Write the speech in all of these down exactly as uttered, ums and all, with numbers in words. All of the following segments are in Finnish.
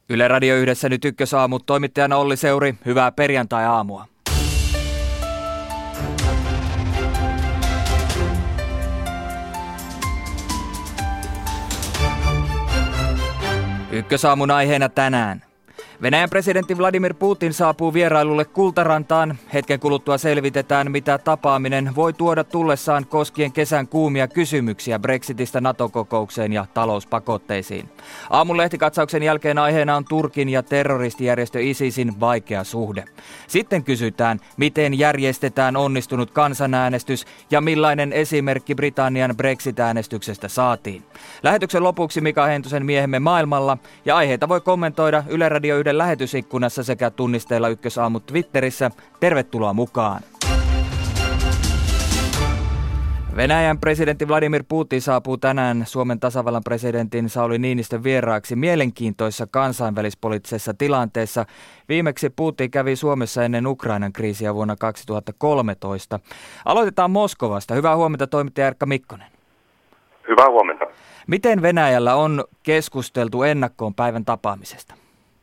Yle Radio yhdessä nyt Ykkösaamu, toimittajana Olli Seuri, hyvää perjantai-aamua. Ykkösaamun aiheena tänään. Venäjän presidentti Vladimir Putin saapuu vierailulle Kultarantaan. Hetken kuluttua selvitetään, mitä tapaaminen voi tuoda tullessaan koskien kesän kuumia kysymyksiä Brexitistä NATO-kokoukseen ja talouspakotteisiin. Aamun lehtikatsauksen jälkeen aiheena on Turkin ja terroristijärjestö ISISin vaikea suhde. Sitten kysytään, miten järjestetään onnistunut kansanäänestys ja millainen esimerkki Britannian Brexit-äänestyksestä saatiin. Lähetyksen lopuksi Mika Hentusen Miehemme maailmalla ja aiheita voi kommentoida Yle Radio yhden lähetysikkunassa sekä tunnisteilla Ykkösaamu Twitterissä. Tervetuloa mukaan! Venäjän presidentti Vladimir Putin saapuu tänään Suomen tasavallan presidentin Sauli Niinistön vieraaksi mielenkiintoisessa kansainvälispoliittisessa tilanteessa. Viimeksi Putin kävi Suomessa ennen Ukrainan kriisiä vuonna kaksituhattakolmetoista. Aloitetaan Moskovasta. Hyvää huomenta, toimittaja Erkka Mikkonen. Hyvää huomenta. Miten Venäjällä on keskusteltu ennakkoon päivän tapaamisesta?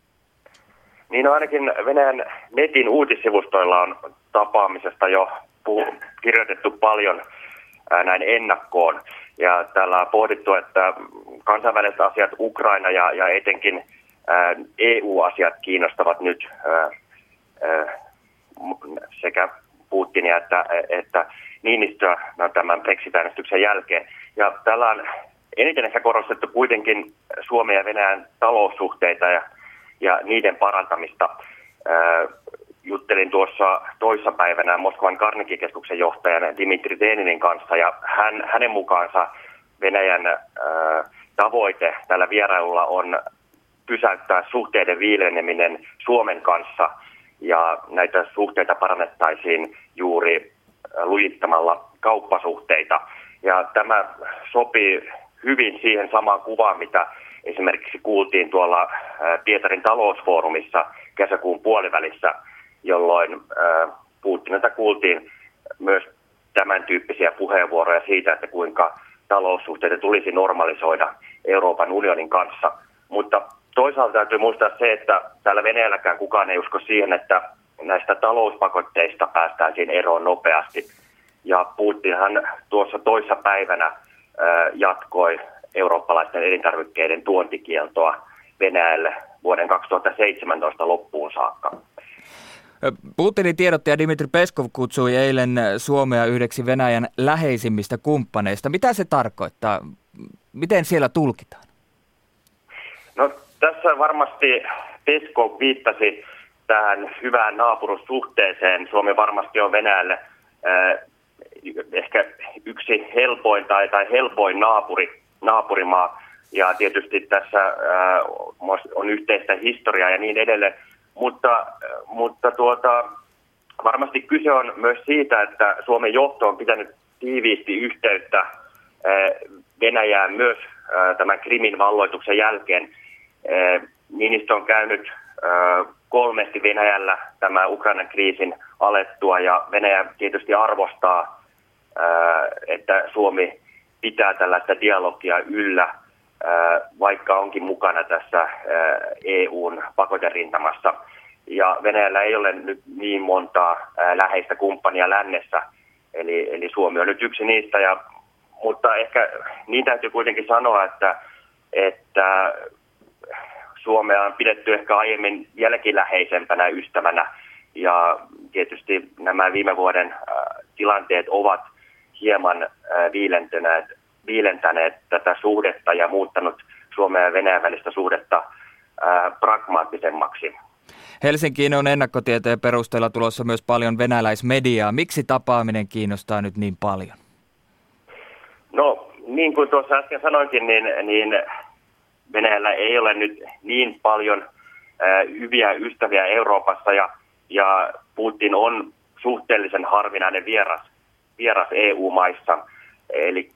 Niin no ainakin Venäjän netin uutissivustoilla on tapaamisesta jo puh- kirjoitettu paljon ää, näin ennakkoon. Ja täällä on pohdittu, että kansainväliset asiat, Ukraina ja, ja etenkin ää, E U-asiat kiinnostavat nyt ää, ää, sekä Putinia että, että Niinistöä no, tämän Brexit-äänestyksen jälkeen. Ja täällä on eniten ehkä korostettu kuitenkin Suomen ja Venäjän taloussuhteita ja ja niiden parantamista. Ää, juttelin tuossa toissapäivänä Moskovan Carnegie-keskuksen johtajan Dimitri Deninin kanssa, ja hän, hänen mukaansa Venäjän ää, tavoite tällä vierailulla on pysäyttää suhteiden viileneminen Suomen kanssa, ja näitä suhteita parannettaisiin juuri lujittamalla kauppasuhteita. Ja tämä sopii hyvin siihen samaan kuvaan, mitä esimerkiksi kuultiin tuolla Pietarin talousfoorumissa kesäkuun puolivälissä, jolloin Putinilta kuultiin myös tämän tyyppisiä puheenvuoroja siitä, että kuinka taloussuhteita tulisi normalisoida Euroopan unionin kanssa. Mutta toisaalta täytyy muistaa se, että täällä Venäjälläkään kukaan ei usko siihen, että näistä talouspakotteista päästäisiin eroon nopeasti. Ja Putinhan tuossa toissa päivänä jatkoi eurooppalaisten elintarvikkeiden tuontikieltoa Venäjälle vuoden kaksituhattaseitsemäntoista loppuun saakka. Putinin tiedottaja Dmitri Peskov kutsui eilen Suomea yhdeksi Venäjän läheisimmistä kumppaneista. Mitä se tarkoittaa? Miten siellä tulkitaan? No tässä varmasti Peskov viittasi tähän hyvään naapurussuhteeseen. Suomi varmasti on Venäjälle äh, ehkä yksi helpoin tai, tai helpoin naapuri. naapurimaa, ja tietysti tässä ää, on yhteistä historiaa ja niin edelleen, mutta, mutta tuota, varmasti kyse on myös siitä, että Suomen johto on pitänyt tiiviisti yhteyttä ää, Venäjään myös ää, tämän Krimin valloituksen jälkeen. Ää, Niinistö on käynyt ää, kolmesti Venäjällä tämän Ukrainan kriisin alettua, ja Venäjä tietysti arvostaa, ää, että Suomi pitää tällaista dialogia yllä, vaikka onkin mukana tässä E U:n pakoterintamassa. Ja Venäjällä ei ole nyt niin montaa läheistä kumppania lännessä, eli, eli Suomi on nyt yksi niistä. Ja, mutta ehkä niin täytyy kuitenkin sanoa, että, että Suomea on pidetty ehkä aiemmin jälkiläheisempänä ystävänä, ja tietysti nämä viime vuoden tilanteet ovat hieman viilentäneet, viilentäneet tätä suhdetta ja muuttanut Suomen ja Venäjän välistä suhdetta ää, pragmaattisemmaksi. Helsinkiin on ennakkotietojen perusteella tulossa myös paljon venäläismediaa. Miksi tapaaminen kiinnostaa nyt niin paljon? No niin kuin tuossa äsken sanoinkin, niin, niin Venäjällä ei ole nyt niin paljon ää, hyviä ystäviä Euroopassa, ja, ja Putin on suhteellisen harvinainen vieras. vieras E U-maissa, eli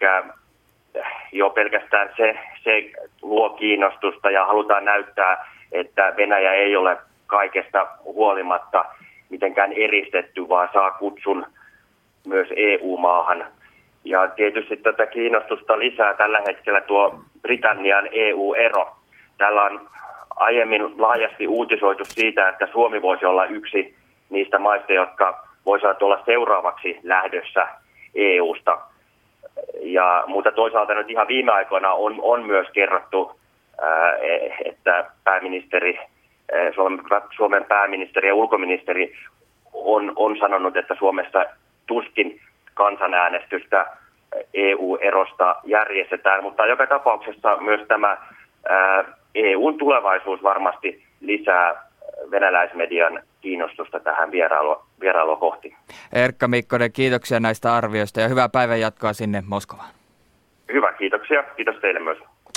jo pelkästään se, se luo kiinnostusta ja halutaan näyttää, että Venäjä ei ole kaikesta huolimatta mitenkään eristetty, vaan saa kutsun myös E U-maahan. Ja tietysti tätä kiinnostusta lisää tällä hetkellä tuo Britannian E U-ero. Täällä on aiemmin laajasti uutisoitu siitä, että Suomi voisi olla yksi niistä maista, jotka voisivat olla seuraavaksi lähdössä E U:sta. Ja, mutta toisaalta nyt ihan viime aikoina on, on myös kerrottu, ää, että pääministeri, ää, Suomen, Suomen pääministeri ja ulkoministeri on, on sanonut, että Suomessa tuskin kansanäänestystä E U-erosta järjestetään, mutta joka tapauksessa myös tämä ää, E U:n tulevaisuus varmasti lisää venäläismedian kiinnostusta tähän vierailua, vierailua kohti. Erkka Mikkonen, kiitoksia näistä arvioista ja hyvää päivän jatkoa sinne Moskovaan. Hyvä, kiitoksia. Kiitos teille myös.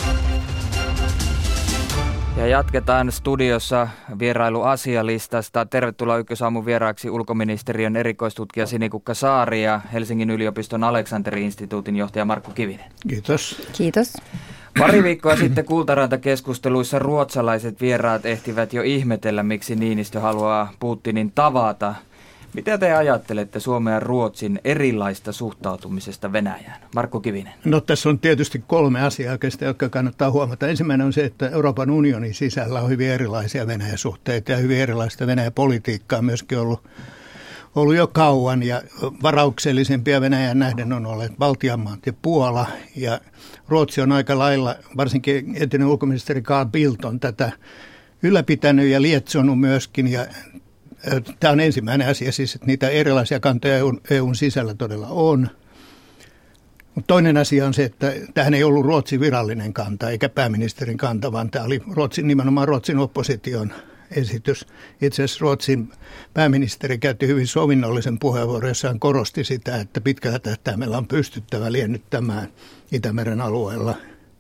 Ja jatketaan studiossa vierailuasialistasta. Tervetuloa Ykkösaamun vieraaksi ulkoministeriön erikoistutkija Sinikukka Saari ja Helsingin yliopiston Aleksanteri-instituutin johtaja Markku Kivinen. Kiitos. Kiitos. Pari viikkoa sitten Kultaranta-keskusteluissa ruotsalaiset vieraat ehtivät jo ihmetellä, miksi Niinistö haluaa Putinin tavata. Mitä te ajattelette Suomen ja Ruotsin erilaista suhtautumisesta Venäjään? Markku Kivinen. No tässä on tietysti kolme asiaa oikeastaan, jotka kannattaa huomata. Ensimmäinen on se, että Euroopan unionin sisällä on hyvin erilaisia Venäjä-suhteita ja hyvin erilaista Venäjä-politiikkaa myöskin ollut, ollut jo kauan. Ja varauksellisempia Venäjän nähden on olleet Baltian maat ja Puola. Ja Ruotsi on aika lailla, varsinkin entinen ulkoministeri Carl Bildt on tätä ylläpitänyt ja lietsonut myöskin. Ja tämä on ensimmäinen asia, siis että niitä erilaisia kantoja E U:n sisällä todella on. Mutta toinen asia on se, että tämähän ei ollut Ruotsin virallinen kanta eikä pääministerin kanta, vaan tämä oli Ruotsin, nimenomaan Ruotsin opposition esitys. Itse asiassa Ruotsin pääministeri käytti hyvin sovinnollisen puheenvuoron, jossa hän korosti sitä, että pitkällä tähtäimellä on pystyttävä liennyttämään Itämeren alueella.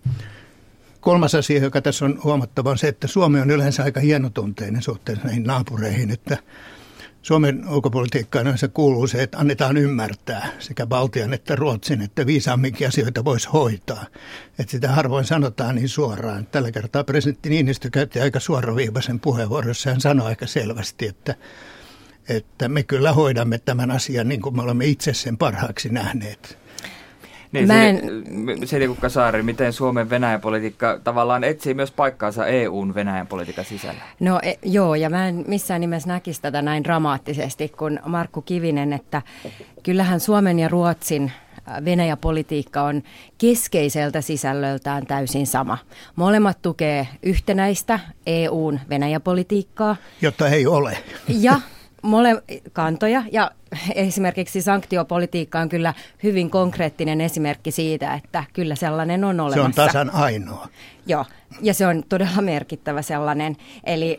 Kolmas asia, joka tässä on huomattava, on se, että Suomi on yleensä aika hienotunteinen suhteessa näihin naapureihin, että Suomen ulkopolitiikkaan yleensä kuuluu se, että annetaan ymmärtää sekä Baltian että Ruotsin, että viisaamminkin asioita voisi hoitaa. Että sitä harvoin sanotaan niin suoraan. Tällä kertaa presidentti Niinistö käytti aika suoraviivaisen puheenvuoron, jossa hän sanoi aika selvästi, että, että me kyllä hoidamme tämän asian niin kuin me olemme itse sen parhaaksi nähneet. Niin, en... Sinikukka Saari, miten Suomen Venäjä-politiikka tavallaan etsii myös paikkaansa E U:n Venäjän-politiikan sisällä? No e, joo, ja mä en missään nimessä näkisi tätä näin dramaattisesti kuin Markku Kivinen, että kyllähän Suomen ja Ruotsin Venäjä-politiikka on keskeiseltä sisällöltään täysin sama. Molemmat tukee yhtenäistä E U:n Venäjä-politiikkaa. Jota ei ole. Ja mole kantoja ja esimerkiksi sanktiopolitiikka on kyllä hyvin konkreettinen esimerkki siitä, että kyllä sellainen on olemassa. Se on tasan ainoa. Joo, ja se on todella merkittävä sellainen. Eli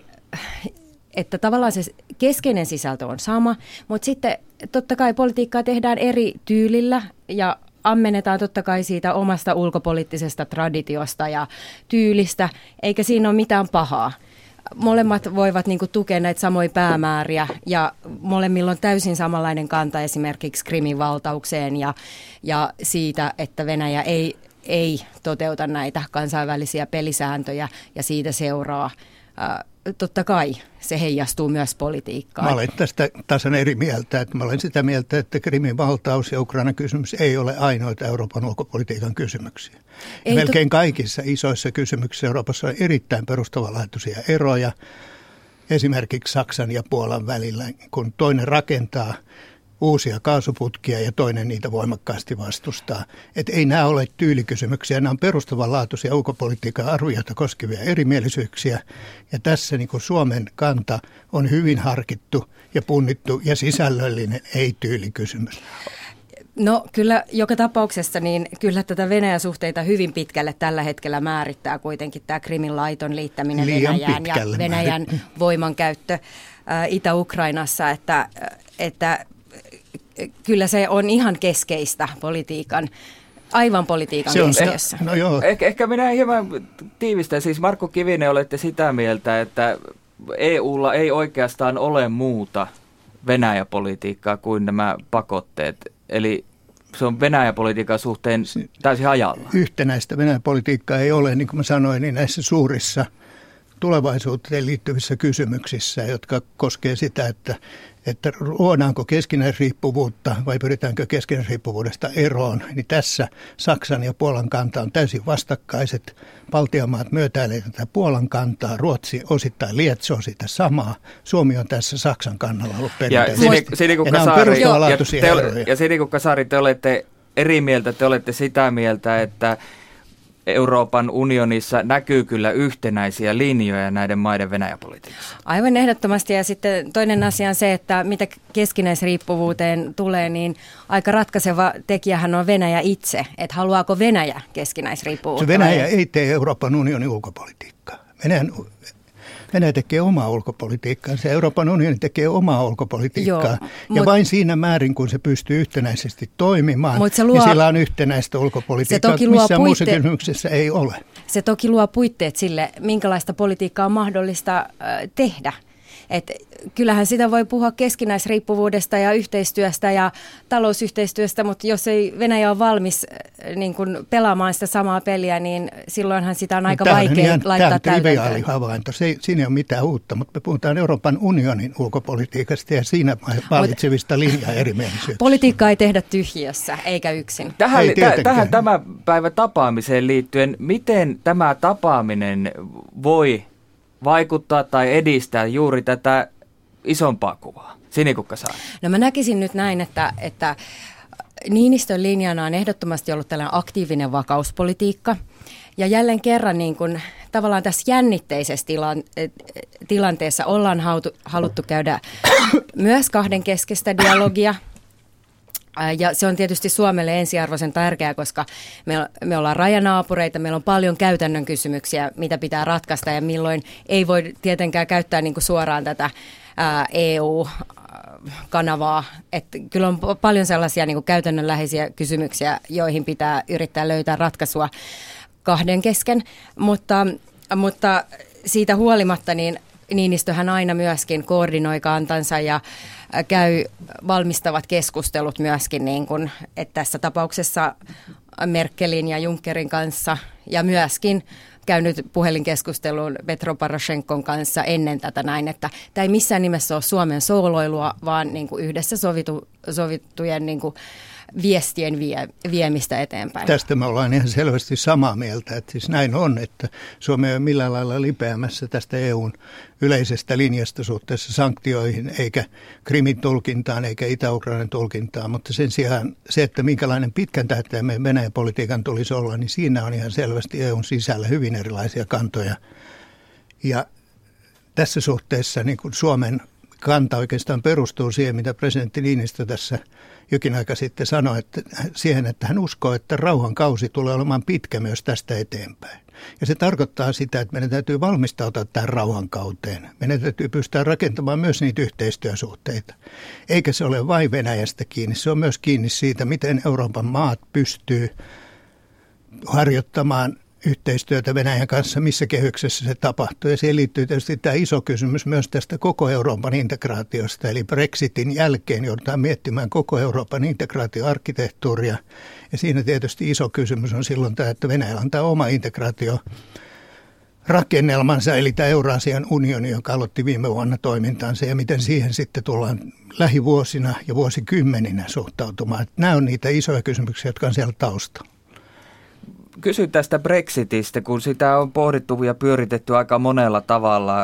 että tavallaan se keskeinen sisältö on sama, mutta sitten totta kai politiikkaa tehdään eri tyylillä ja ammennetaan totta kai siitä omasta ulkopoliittisesta traditiosta ja tyylistä, eikä siinä ole mitään pahaa. Molemmat voivat niin kuin tukea näitä samoja päämääriä ja molemmilla on täysin samanlainen kanta esimerkiksi Krimin valtaukseen ja, ja siitä, että Venäjä ei, ei toteuta näitä kansainvälisiä pelisääntöjä ja siitä seuraa. Ää, totta kai se heijastuu myös politiikkaan. Mä olen tästä tasan eri mieltä. Että mä olen sitä mieltä, että Krimin valtaus ja Ukrainan kysymys ei ole ainoita Euroopan ulkopolitiikan kysymyksiä. Melkein to... kaikissa isoissa kysymyksissä Euroopassa on erittäin perustavanlaatuisia eroja. Esimerkiksi Saksan ja Puolan välillä, kun toinen rakentaa uusia kaasuputkia ja toinen niitä voimakkaasti vastustaa. Että ei nämä ole tyylikysymyksiä, nämä on perustavanlaatuisia ulkopolitiikan arvioita koskevia erimielisyyksiä. Ja tässä niin kuin Suomen kanta on hyvin harkittu ja punnittu ja sisällöllinen, ei tyylikysymys. No kyllä joka tapauksessa niin kyllä tätä Venäjä-suhteita hyvin pitkälle tällä hetkellä määrittää kuitenkin tämä Krimin laiton liittäminen Liian Venäjään ja Venäjän määrittää. Voimankäyttö ää, Itä-Ukrainassa, että, että kyllä se on ihan keskeistä politiikan, aivan politiikan keskiössä. No joo. Eh, ehkä minä hieman tiivistän. Siis Markku Kivinen, olette sitä mieltä, että E U:lla ei oikeastaan ole muuta Venäjä-politiikkaa kuin nämä pakotteet. Eli se on Venäjä-politiikan suhteen täysin hajalla. Yhtenäistä Venäjä-politiikkaa ei ole, niin kuin mä sanoin, niin näissä suurissa tulevaisuuteen liittyvissä kysymyksissä, jotka koskee sitä, että, että luodaanko keskinäisriippuvuutta vai pyritäänkö keskinäisriippuvuudesta eroon, niin tässä Saksan ja Puolan kanta on täysin vastakkaiset. Baltian maat myötäilee tätä Puolan kantaa, Ruotsi osittain lietsoo sitä samaa. Suomi on tässä Saksan kannalla ollut perinteisesti. Ja Sinikukka Saari, ja, ja Sinikukka Saari, te olette eri mieltä, te olette sitä mieltä, että Euroopan unionissa näkyy kyllä yhtenäisiä linjoja näiden maiden Venäjä-politiikassa. Aivan ehdottomasti. Ja sitten toinen asia on se, että mitä keskinäisriippuvuuteen tulee, niin aika ratkaiseva tekijähän on Venäjä itse. Että haluaako Venäjä keskinäisriippuvuutta? Se Venäjä ei tee Euroopan unionin ulkopolitiikkaa. Venäjän Venäjä tekee omaa ulkopolitiikkaa, se Euroopan unioni tekee omaa ulkopolitiikkaa. Joo, ja mut, vain siinä määrin, kun se pystyy yhtenäisesti toimimaan, luo, niin sillä on yhtenäistä ulkopolitiikkaa, missään muussa kysymyksessä ei ole. Se toki luo puitteet sille, minkälaista politiikkaa on mahdollista äh, tehdä. Et kyllähän sitä voi puhua keskinäisriippuvuudesta ja yhteistyöstä ja talousyhteistyöstä, mutta jos ei Venäjä ole valmis niin kun pelaamaan sitä samaa peliä, niin silloinhan sitä on aika Tähän vaikea ihan, laittaa täytäntöön. Tämä on triviaali havainto. Se, siinä ei ole mitään uutta, mutta me puhutaan Euroopan unionin ulkopolitiikasta ja siinä vallitsevista linjaa erimielisyyttä. Politiikkaa ei tehdä tyhjiössä, eikä yksin. Tähän, t- tähän tämän päivän tapaamiseen liittyen, miten tämä tapaaminen voi vaikuttaa tai edistää juuri tätä isompaa kuvaa? Sinikukka Saari. No mä näkisin nyt näin, että, että Niinistön linjana on ehdottomasti ollut tällainen aktiivinen vakauspolitiikka. Ja jälleen kerran niin kun, tavallaan tässä jännitteisessä tilan, tilanteessa ollaan hautu, haluttu käydä myös kahdenkeskeistä dialogia. Ja se on tietysti Suomelle ensiarvoisen tärkeää, koska me, me ollaan rajanaapureita, meillä on paljon käytännön kysymyksiä, mitä pitää ratkaista ja milloin ei voi tietenkään käyttää niin kuin suoraan tätä ää, E U-kanavaa. Että kyllä on paljon sellaisia niin kuin käytännönläheisiä kysymyksiä, joihin pitää yrittää löytää ratkaisua kahden kesken, mutta, mutta siitä huolimatta niin Niinistöhän aina myöskin koordinoi kantansa ja käy valmistavat keskustelut myöskin, niin kuin, että tässä tapauksessa Merkelin ja Junckerin kanssa ja myöskin käynyt puhelinkeskustelun Petro Poroshenkon kanssa ennen tätä näin, että tämä ei missään nimessä ole Suomen sooloilua, vaan niin kuin yhdessä sovitu, sovittujen niin kuin viestien vie, viemistä eteenpäin. Tästä me ollaan ihan selvästi samaa mieltä, että siis näin on, että Suomi ei ole millään lailla lipeämässä tästä E U:n yleisestä linjasta suhteessa sanktioihin, eikä Krimin tulkintaan, eikä Itä-Ukrainan tulkintaan, mutta sen sijaan se, että minkälainen pitkän tähtäimen Venäjän politiikan tulisi olla, niin siinä on ihan selvästi E U:n sisällä hyvin erilaisia kantoja. Ja tässä suhteessa niin kuin Suomen kanta oikeastaan perustuu siihen, mitä presidentti Niinistö tässä jokin aika sitten sanoi, että siihen, että hän uskoo, että rauhan kausi tulee olemaan pitkä myös tästä eteenpäin. Ja se tarkoittaa sitä, että meidän täytyy valmistautua tähän rauhan kauteen. Meidän täytyy pystyä rakentamaan myös niitä yhteistyösuhteita. Eikä se ole vain Venäjästä kiinni, se on myös kiinni siitä, miten Euroopan maat pystyy harjoittamaan yhteistyötä Venäjän kanssa, missä kehyksessä se tapahtuu. Ja siihen liittyy tietysti tämä iso kysymys myös tästä koko Euroopan integraatiosta. Eli Brexitin jälkeen joudutaan miettimään koko Euroopan integraatioarkkitehtuuria. Ja siinä tietysti iso kysymys on silloin tämä, että Venäjällä on tämä oma integraatio rakennelmansa, eli tämä Euraasian unioni, joka aloitti viime vuonna toimintaansa, ja miten siihen sitten tullaan lähivuosina ja vuosikymmeninä suhtautumaan. Nämä on niitä isoja kysymyksiä, jotka on siellä taustalla. Kysyn tästä Brexitistä, kun sitä on pohdittu ja pyöritetty aika monella tavalla.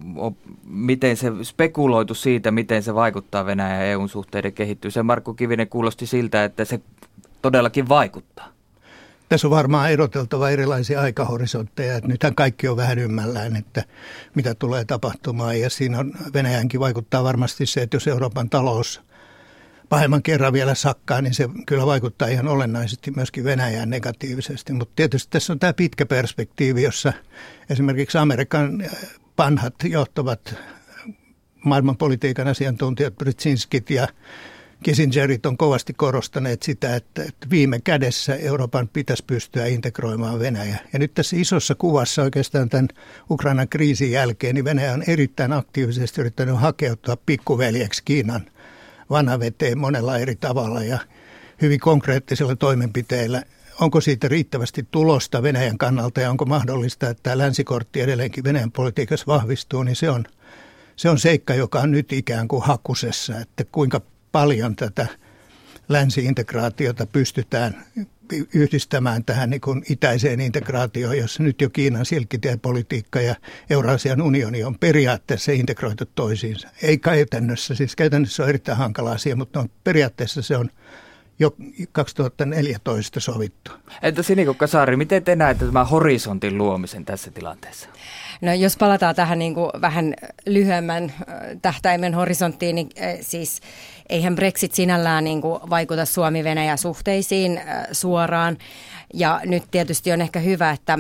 Miten se spekuloitu siitä, miten se vaikuttaa Venäjän ja E U:n suhteiden kehittymiseen. Markku Kivinen kuulosti siltä, että se todellakin vaikuttaa. Tässä on varmaan eroteltava erilaisia aikahorisontteja. Nythän kaikki on vähän ymmällään, että mitä tulee tapahtumaan. Ja siinä on, Venäjänkin vaikuttaa varmasti se, että jos Euroopan talous pahemman kerran vielä sakkaa, niin se kyllä vaikuttaa ihan olennaisesti myöskin Venäjään negatiivisesti. Mutta tietysti tässä on tämä pitkä perspektiivi, jossa esimerkiksi Amerikan vanhat johtavat maailmanpolitiikan asiantuntijat, Brzezinskit ja Kissingerit on kovasti korostaneet sitä, että viime kädessä Euroopan pitäisi pystyä integroimaan Venäjä. Ja nyt tässä isossa kuvassa oikeastaan tämän Ukrainan kriisin jälkeen, niin Venäjä on erittäin aktiivisesti yrittänyt hakeutua pikkuveljeksi Kiinan vanhaveteen monella eri tavalla ja hyvin konkreettisilla toimenpiteillä onko siitä riittävästi tulosta Venäjän kannalta ja onko mahdollista, että tämä länsikortti edelleenkin Venäjän politiikassa vahvistuu, niin se on, se on seikka, joka on nyt ikään kuin hakusessa, että kuinka paljon tätä länsi-integraatiota pystytään yhdistämään tähän niin kuin itäiseen integraatioon, jossa nyt jo Kiinan silkkitiepolitiikka ja Euraasian unioni on periaatteessa integroitu toisiinsa. Ei käytännössä, siis käytännössä on erittäin hankala asia, mutta no, periaatteessa se on jo kaksituhattaneljätoista sovittu. Entä Sinikukka Saari, miten te näette tämän horisontin luomisen tässä tilanteessa? No jos palataan tähän niin kuin vähän lyhyemmän tähtäimen horisonttiin, niin siis eihän Brexit sinällään niin kuin vaikuta Suomi-Venäjä-suhteisiin suoraan. Ja nyt tietysti on ehkä hyvä, että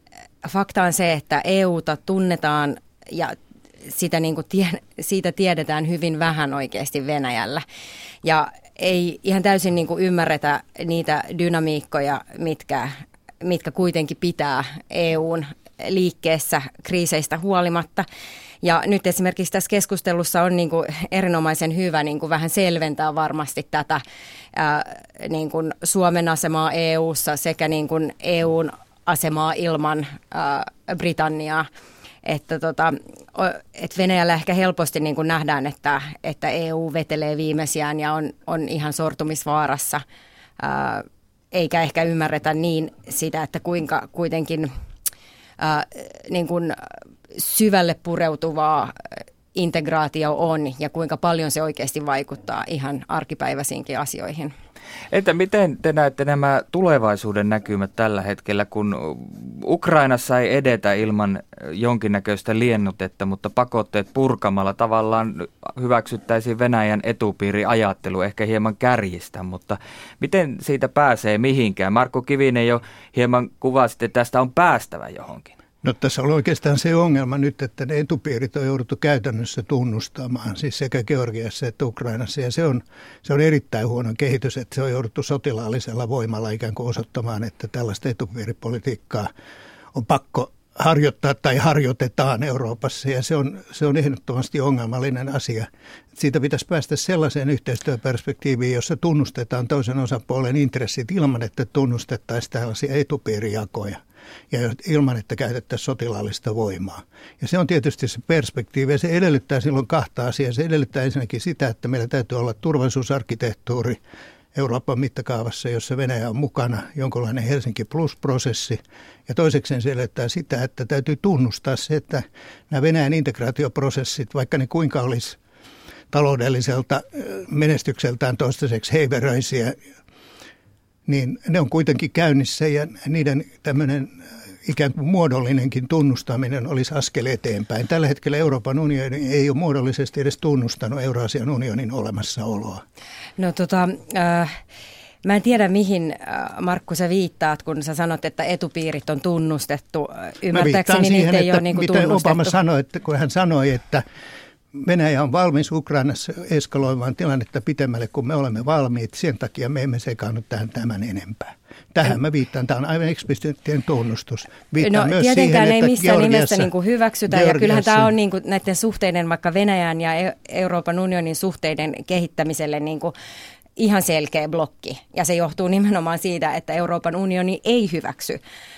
fakta on se, että E U:ta tunnetaan ja sitä niin kuin tie, siitä tiedetään hyvin vähän oikeasti Venäjällä. Ja ei ihan täysin niin kuin ymmärretä niitä dynamiikkoja, mitkä, mitkä kuitenkin pitää E U:n liikkeessä kriiseistä huolimatta. Ja nyt esimerkiksi tässä keskustelussa on niin kuin erinomaisen hyvä niin kuin vähän selventää varmasti tätä ää, niin kuin Suomen asemaa E U:ssa sekä niin kuin E U:n asemaa ilman ää, Britanniaa. Että tota, et Venäjällä ehkä helposti niin kuin nähdään, että, että E U vetelee viimeisiään ja on, on ihan sortumisvaarassa, ää, eikä ehkä ymmärretä niin sitä, että kuinka kuitenkin ää, niin kuin syvälle pureutuvaa integraatio on ja kuinka paljon se oikeasti vaikuttaa ihan arkipäiväisiinkin asioihin. Entä miten te näette nämä tulevaisuuden näkymät tällä hetkellä, kun Ukrainassa ei edetä ilman jonkinnäköistä liennutetta, mutta pakotteet purkamalla tavallaan hyväksyttäisiin Venäjän etupiiriajattelu, ehkä hieman kärjistä, mutta miten siitä pääsee mihinkään? Markku Kivinen jo hieman kuvasi, että tästä on päästävä johonkin. No tässä on oikeastaan se ongelma nyt, että ne etupiirit on jouduttu käytännössä tunnustamaan, siis sekä Georgiassa että Ukrainassa. Ja se on, se on erittäin huono kehitys, että se on jouduttu sotilaallisella voimalla ikään kuin osoittamaan, että tällaista etupiiripolitiikkaa on pakko harjoittaa tai harjoitetaan Euroopassa. Ja se on, se on ehdottomasti ongelmallinen asia. Siitä pitäisi päästä sellaiseen yhteistyöperspektiiviin, jossa tunnustetaan toisen osapuolen intressit ilman, että tunnustettaisiin tällaisia etupiirijakoja. Ja ilman, että käytettäisiin sotilaallista voimaa. Ja se on tietysti se perspektiivi, ja se edellyttää silloin kahta asiaa. Se edellyttää ensinnäkin sitä, että meillä täytyy olla turvallisuusarkkitehtuuri Euroopan mittakaavassa, jossa Venäjä on mukana, jonkinlainen Helsinki Plus-prosessi. Ja toisekseen se edellyttää sitä, että täytyy tunnustaa se, että nämä Venäjän integraatioprosessit, vaikka ne kuinka olisi taloudelliselta menestykseltään toistaiseksi heiveröisiä, niin ne on kuitenkin käynnissä ja niiden tämmöinen ikään kuin muodollinenkin tunnustaminen olisi askel eteenpäin. Tällä hetkellä Euroopan unioni ei ole muodollisesti edes tunnustanut Euraasian unionin olemassaoloa. No tota, äh, mä en tiedä mihin äh, Markku sä viittaat, kun sä sanot, että etupiirit on tunnustettu. Ymmärtääkseni niitä ei ole niin kuin tunnustettu. Mitä Obama sanoi, että kun hän sanoi, että Venäjä on valmis Ukrainassa eskaloimaan tilannetta pitemmälle, kun me olemme valmiit. Sen takia me emme sekaannu tähän tämän enempää. Tähän mä viittaan. Tämä on aivan eksplisiittinen tunnustus. Viittaan no myös tietenkään siihen, ei missään nimessä niin kuin hyväksytä. Georgiassa. Ja kyllähän tämä on niin kuin näiden suhteiden, vaikka Venäjän ja Euroopan unionin suhteiden kehittämiselle niin kuin ihan selkeä blokki. Ja se johtuu nimenomaan siitä, että Euroopan unioni ei hyväksy.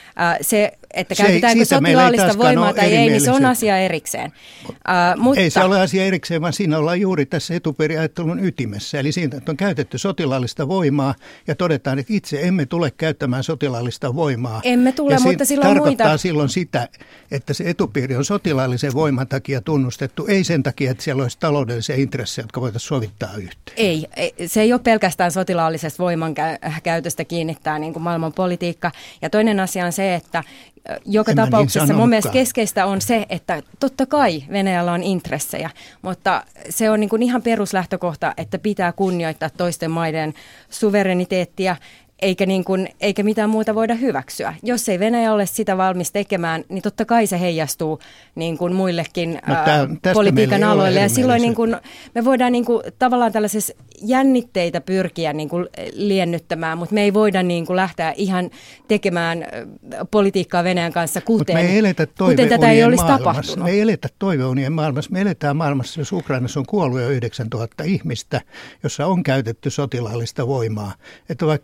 Se, että se käytetäänkö sotilaallista voimaa tai ei, niin se on asia erikseen. Uh, mutta ei se ole asia erikseen, vaan siinä ollaan juuri tässä etuperiajattelun ytimessä. Eli siinä on käytetty sotilaallista voimaa ja todetaan, että itse emme tule käyttämään sotilaallista voimaa. Emme tule, ja mutta silloin tarkoittaa muita. tarkoittaa silloin sitä, että se etupiiri on sotilaallisen voiman takia tunnustettu, ei sen takia, että siellä olisi taloudellisia intressejä, jotka voitaisiin sovittaa yhteen. Ei, se ei ole pelkästään sotilaallisesta voiman käytöstä kiinnittää niin kuin maailman politiikka. Ja toinen asia on se, että joka en tapauksessa niin mun mielestä keskeistä on se, että totta kai Venäjällä on intressejä, mutta se on niin kuin ihan peruslähtökohta, että pitää kunnioittaa toisten maiden suvereniteettia, eikä, niin kuin, eikä mitään muuta voida hyväksyä. Jos ei Venäjä ole sitä valmis tekemään, niin totta kai se heijastuu niin kuin muillekin no, ää, politiikan aloille. Ja silloin niin kuin, me voidaan niin kuin, tavallaan tällaisessa jännitteitä pyrkiä niin kuin, liennyttämään, mutta me ei voida niin kuin, lähteä ihan tekemään politiikkaa Venäjän kanssa, kuten, kuten tätä ei olisi tapahtunut. Me ei eletä toiveunien maailmassa. Me eletään maailmassa, jos Ukrainassa on kuollut jo yhdeksäntuhatta ihmistä, jossa on käytetty sotilaallista voimaa. Että vaikka se nyt tässä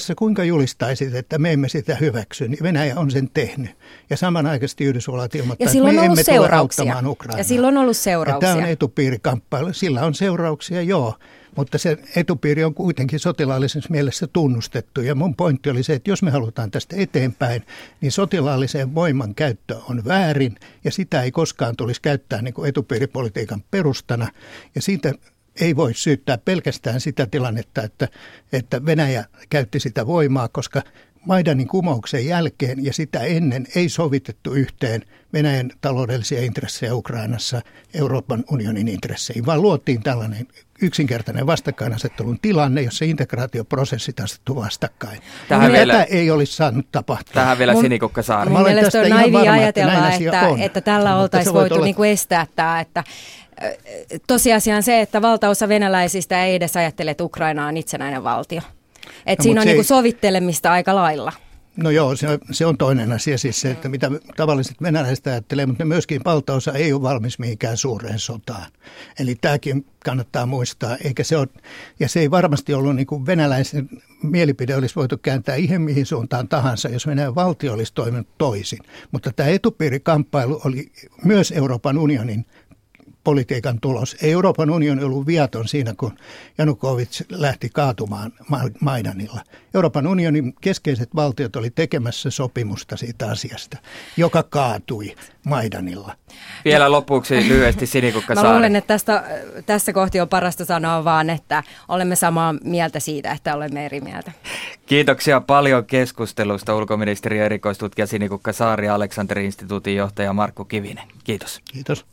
Euroopassa kuinka julistaisit, että me emme sitä hyväksy, niin Venäjä on sen tehnyt. Ja samanaikaisesti Yhdysvallat ilmoittaa, että me emme tule auttamaan Ukrainaa. Ja sillä on ollut seurauksia. Ja tämä on etupiirikamppailu. Sillä on seurauksia, joo. Mutta se etupiiri on kuitenkin sotilaallisessa mielessä tunnustettu. Ja mun pointti oli se, että jos me halutaan tästä eteenpäin, niin sotilaallisen voiman käyttö on väärin. Ja sitä ei koskaan tulisi käyttää niin kuin etupiiripolitiikan perustana. Ja siitä ei voi syyttää pelkästään sitä tilannetta, että, että Venäjä käytti sitä voimaa, koska Maidanin kumouksen jälkeen ja sitä ennen ei sovitettu yhteen Venäjän taloudellisia intressejä Ukrainassa Euroopan unionin intresseihin, vaan luotiin tällainen yksinkertainen vastakkainasettelun tilanne, jossa integraatioprosessit asettu vastakkain. Tähän Tätä vielä, ei olisi saanut tapahtua. Tähän vielä Sinikukka Saari. Mun mielestä on naiivia ajatella, että, että, että tällä oltaisiin voitu olla... niin kuin estää tämä, että tosiasia on se, että valtaosa venäläisistä ei edes ajattele, että Ukraina on itsenäinen valtio. Että no, siinä on niinku ei... sovittelemista aika lailla. No joo, se on, se on toinen asia siis se, että mitä tavalliset venäläiset ajattelee, mutta myöskin valtaosa ei ole valmis mihinkään suureen sotaan. Eli tämäkin kannattaa muistaa, eikä se ole, ja se ei varmasti ollut niin kuin venäläisen mielipide olisi voitu kääntää ihan mihin suuntaan tahansa, jos Venäjän valtio olisi toiminut toisin. Mutta tämä etupiirikamppailu oli myös Euroopan unionin politiikan tulos. Ei Euroopan unioni ollut viaton siinä, kun Janukovic lähti kaatumaan Maidanilla. Euroopan unionin keskeiset valtiot oli tekemässä sopimusta siitä asiasta, joka kaatui Maidanilla. Vielä lopuksi lyhyesti Sinikukka Saari. Mä luulen, että tästä, tässä kohti on parasta sanoa vaan, että olemme samaa mieltä siitä, että olemme eri mieltä. Kiitoksia paljon keskustelusta ulkoministeriön erikoistutkija Sinikukka Saari ja Alexander-instituutin johtaja Markku Kivinen. Kiitos. Kiitos.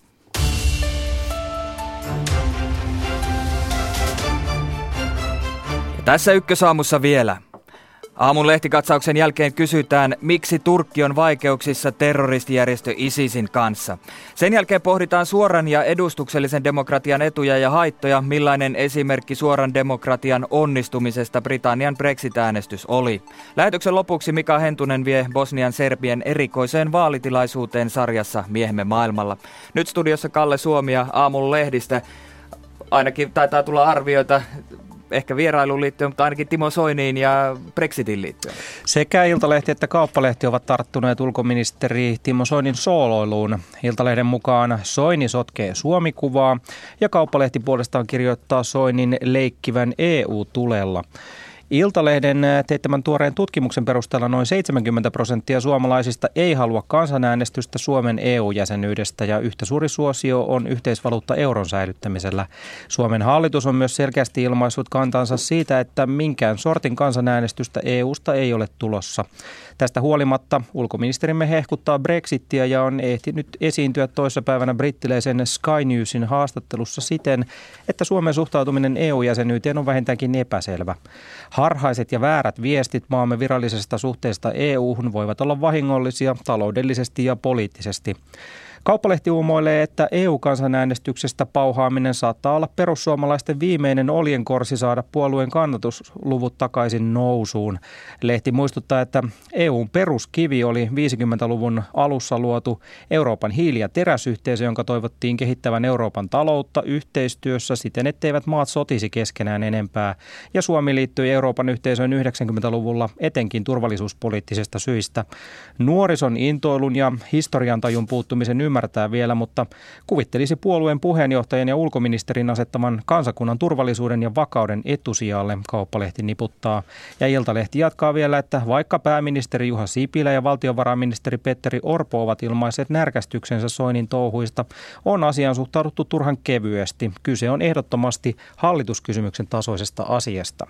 Tässä Ykkösaamussa vielä. Aamun lehtikatsauksen jälkeen kysytään, miksi Turkki on vaikeuksissa terroristijärjestö ISISin kanssa. Sen jälkeen pohditaan suoran ja edustuksellisen demokratian etuja ja haittoja, millainen esimerkki suoran demokratian onnistumisesta Britannian Brexit-äänestys oli. Lähetyksen lopuksi Mika Hentunen vie Bosnian serbien erikoiseen vaalitilaisuuteen sarjassa Miehemme maailmalla. Nyt studiossa Kalle Suomi ja Aamun lehdistä. Ainakin taitaa tulla arvioita ehkä vierailuun liittyen, mutta ainakin Timo Soiniin ja Brexitin liittyen. Sekä Iltalehti että Kauppalehti ovat tarttuneet ulkoministeri Timo Soinin sooloiluun. Iltalehden mukaan Soini sotkee Suomi-kuvaa ja Kauppalehti puolestaan kirjoittaa Soinin leikkivän E U-tulella. Iltalehden teettämän tuoreen tutkimuksen perusteella noin seitsemänkymmentä prosenttia suomalaisista ei halua kansanäänestystä Suomen E U-jäsenyydestä ja yhtä suuri suosio on yhteisvaluutta euron säilyttämisellä. Suomen hallitus on myös selkeästi ilmaissut kantansa siitä, että minkään sortin kansanäänestystä E U:sta ei ole tulossa. Tästä huolimatta ulkoministerimme hehkuttaa Brexittiä ja on ehtinyt esiintyä toissapäivänä brittiläisen Sky Newsin haastattelussa siten, että Suomen suhtautuminen E U-jäsenyyteen on vähintäänkin epäselvä. Harhaiset ja väärät viestit maamme virallisesta suhteesta E U:hun voivat olla vahingollisia taloudellisesti ja poliittisesti. Kauppalehti uumoilee, että E U-kansanäänestyksestä pauhaaminen saattaa olla perussuomalaisten viimeinen oljenkorsi saada puolueen kannatusluvut takaisin nousuun. Lehti muistuttaa, että E U:n peruskivi oli viisikymmentäluvun alussa luotu Euroopan hiili- ja teräsyhteisö, jonka toivottiin kehittävän Euroopan taloutta yhteistyössä siten, etteivät maat sotisi keskenään enempää. Ja Suomi liittyi Euroopan yhteisöön yhdeksänkymmentäluvulla etenkin turvallisuuspoliittisista syistä. Nuorison intoilun ja historiantajun puuttumisen ymmärtää vielä, mutta kuvittelisi puolueen puheenjohtajan ja ulkoministerin asettaman kansakunnan turvallisuuden ja vakauden etusijalle, Kauppalehti niputtaa. Ja Iltalehti jatkaa vielä, että vaikka pääministeri Juha Sipilä ja valtiovarainministeri Petteri Orpo ovat ilmaiset närkästyksensä Soinin touhuista, on asiaan suhtauduttu turhan kevyesti. Kyse on ehdottomasti hallituskysymyksen tasoisesta asiasta.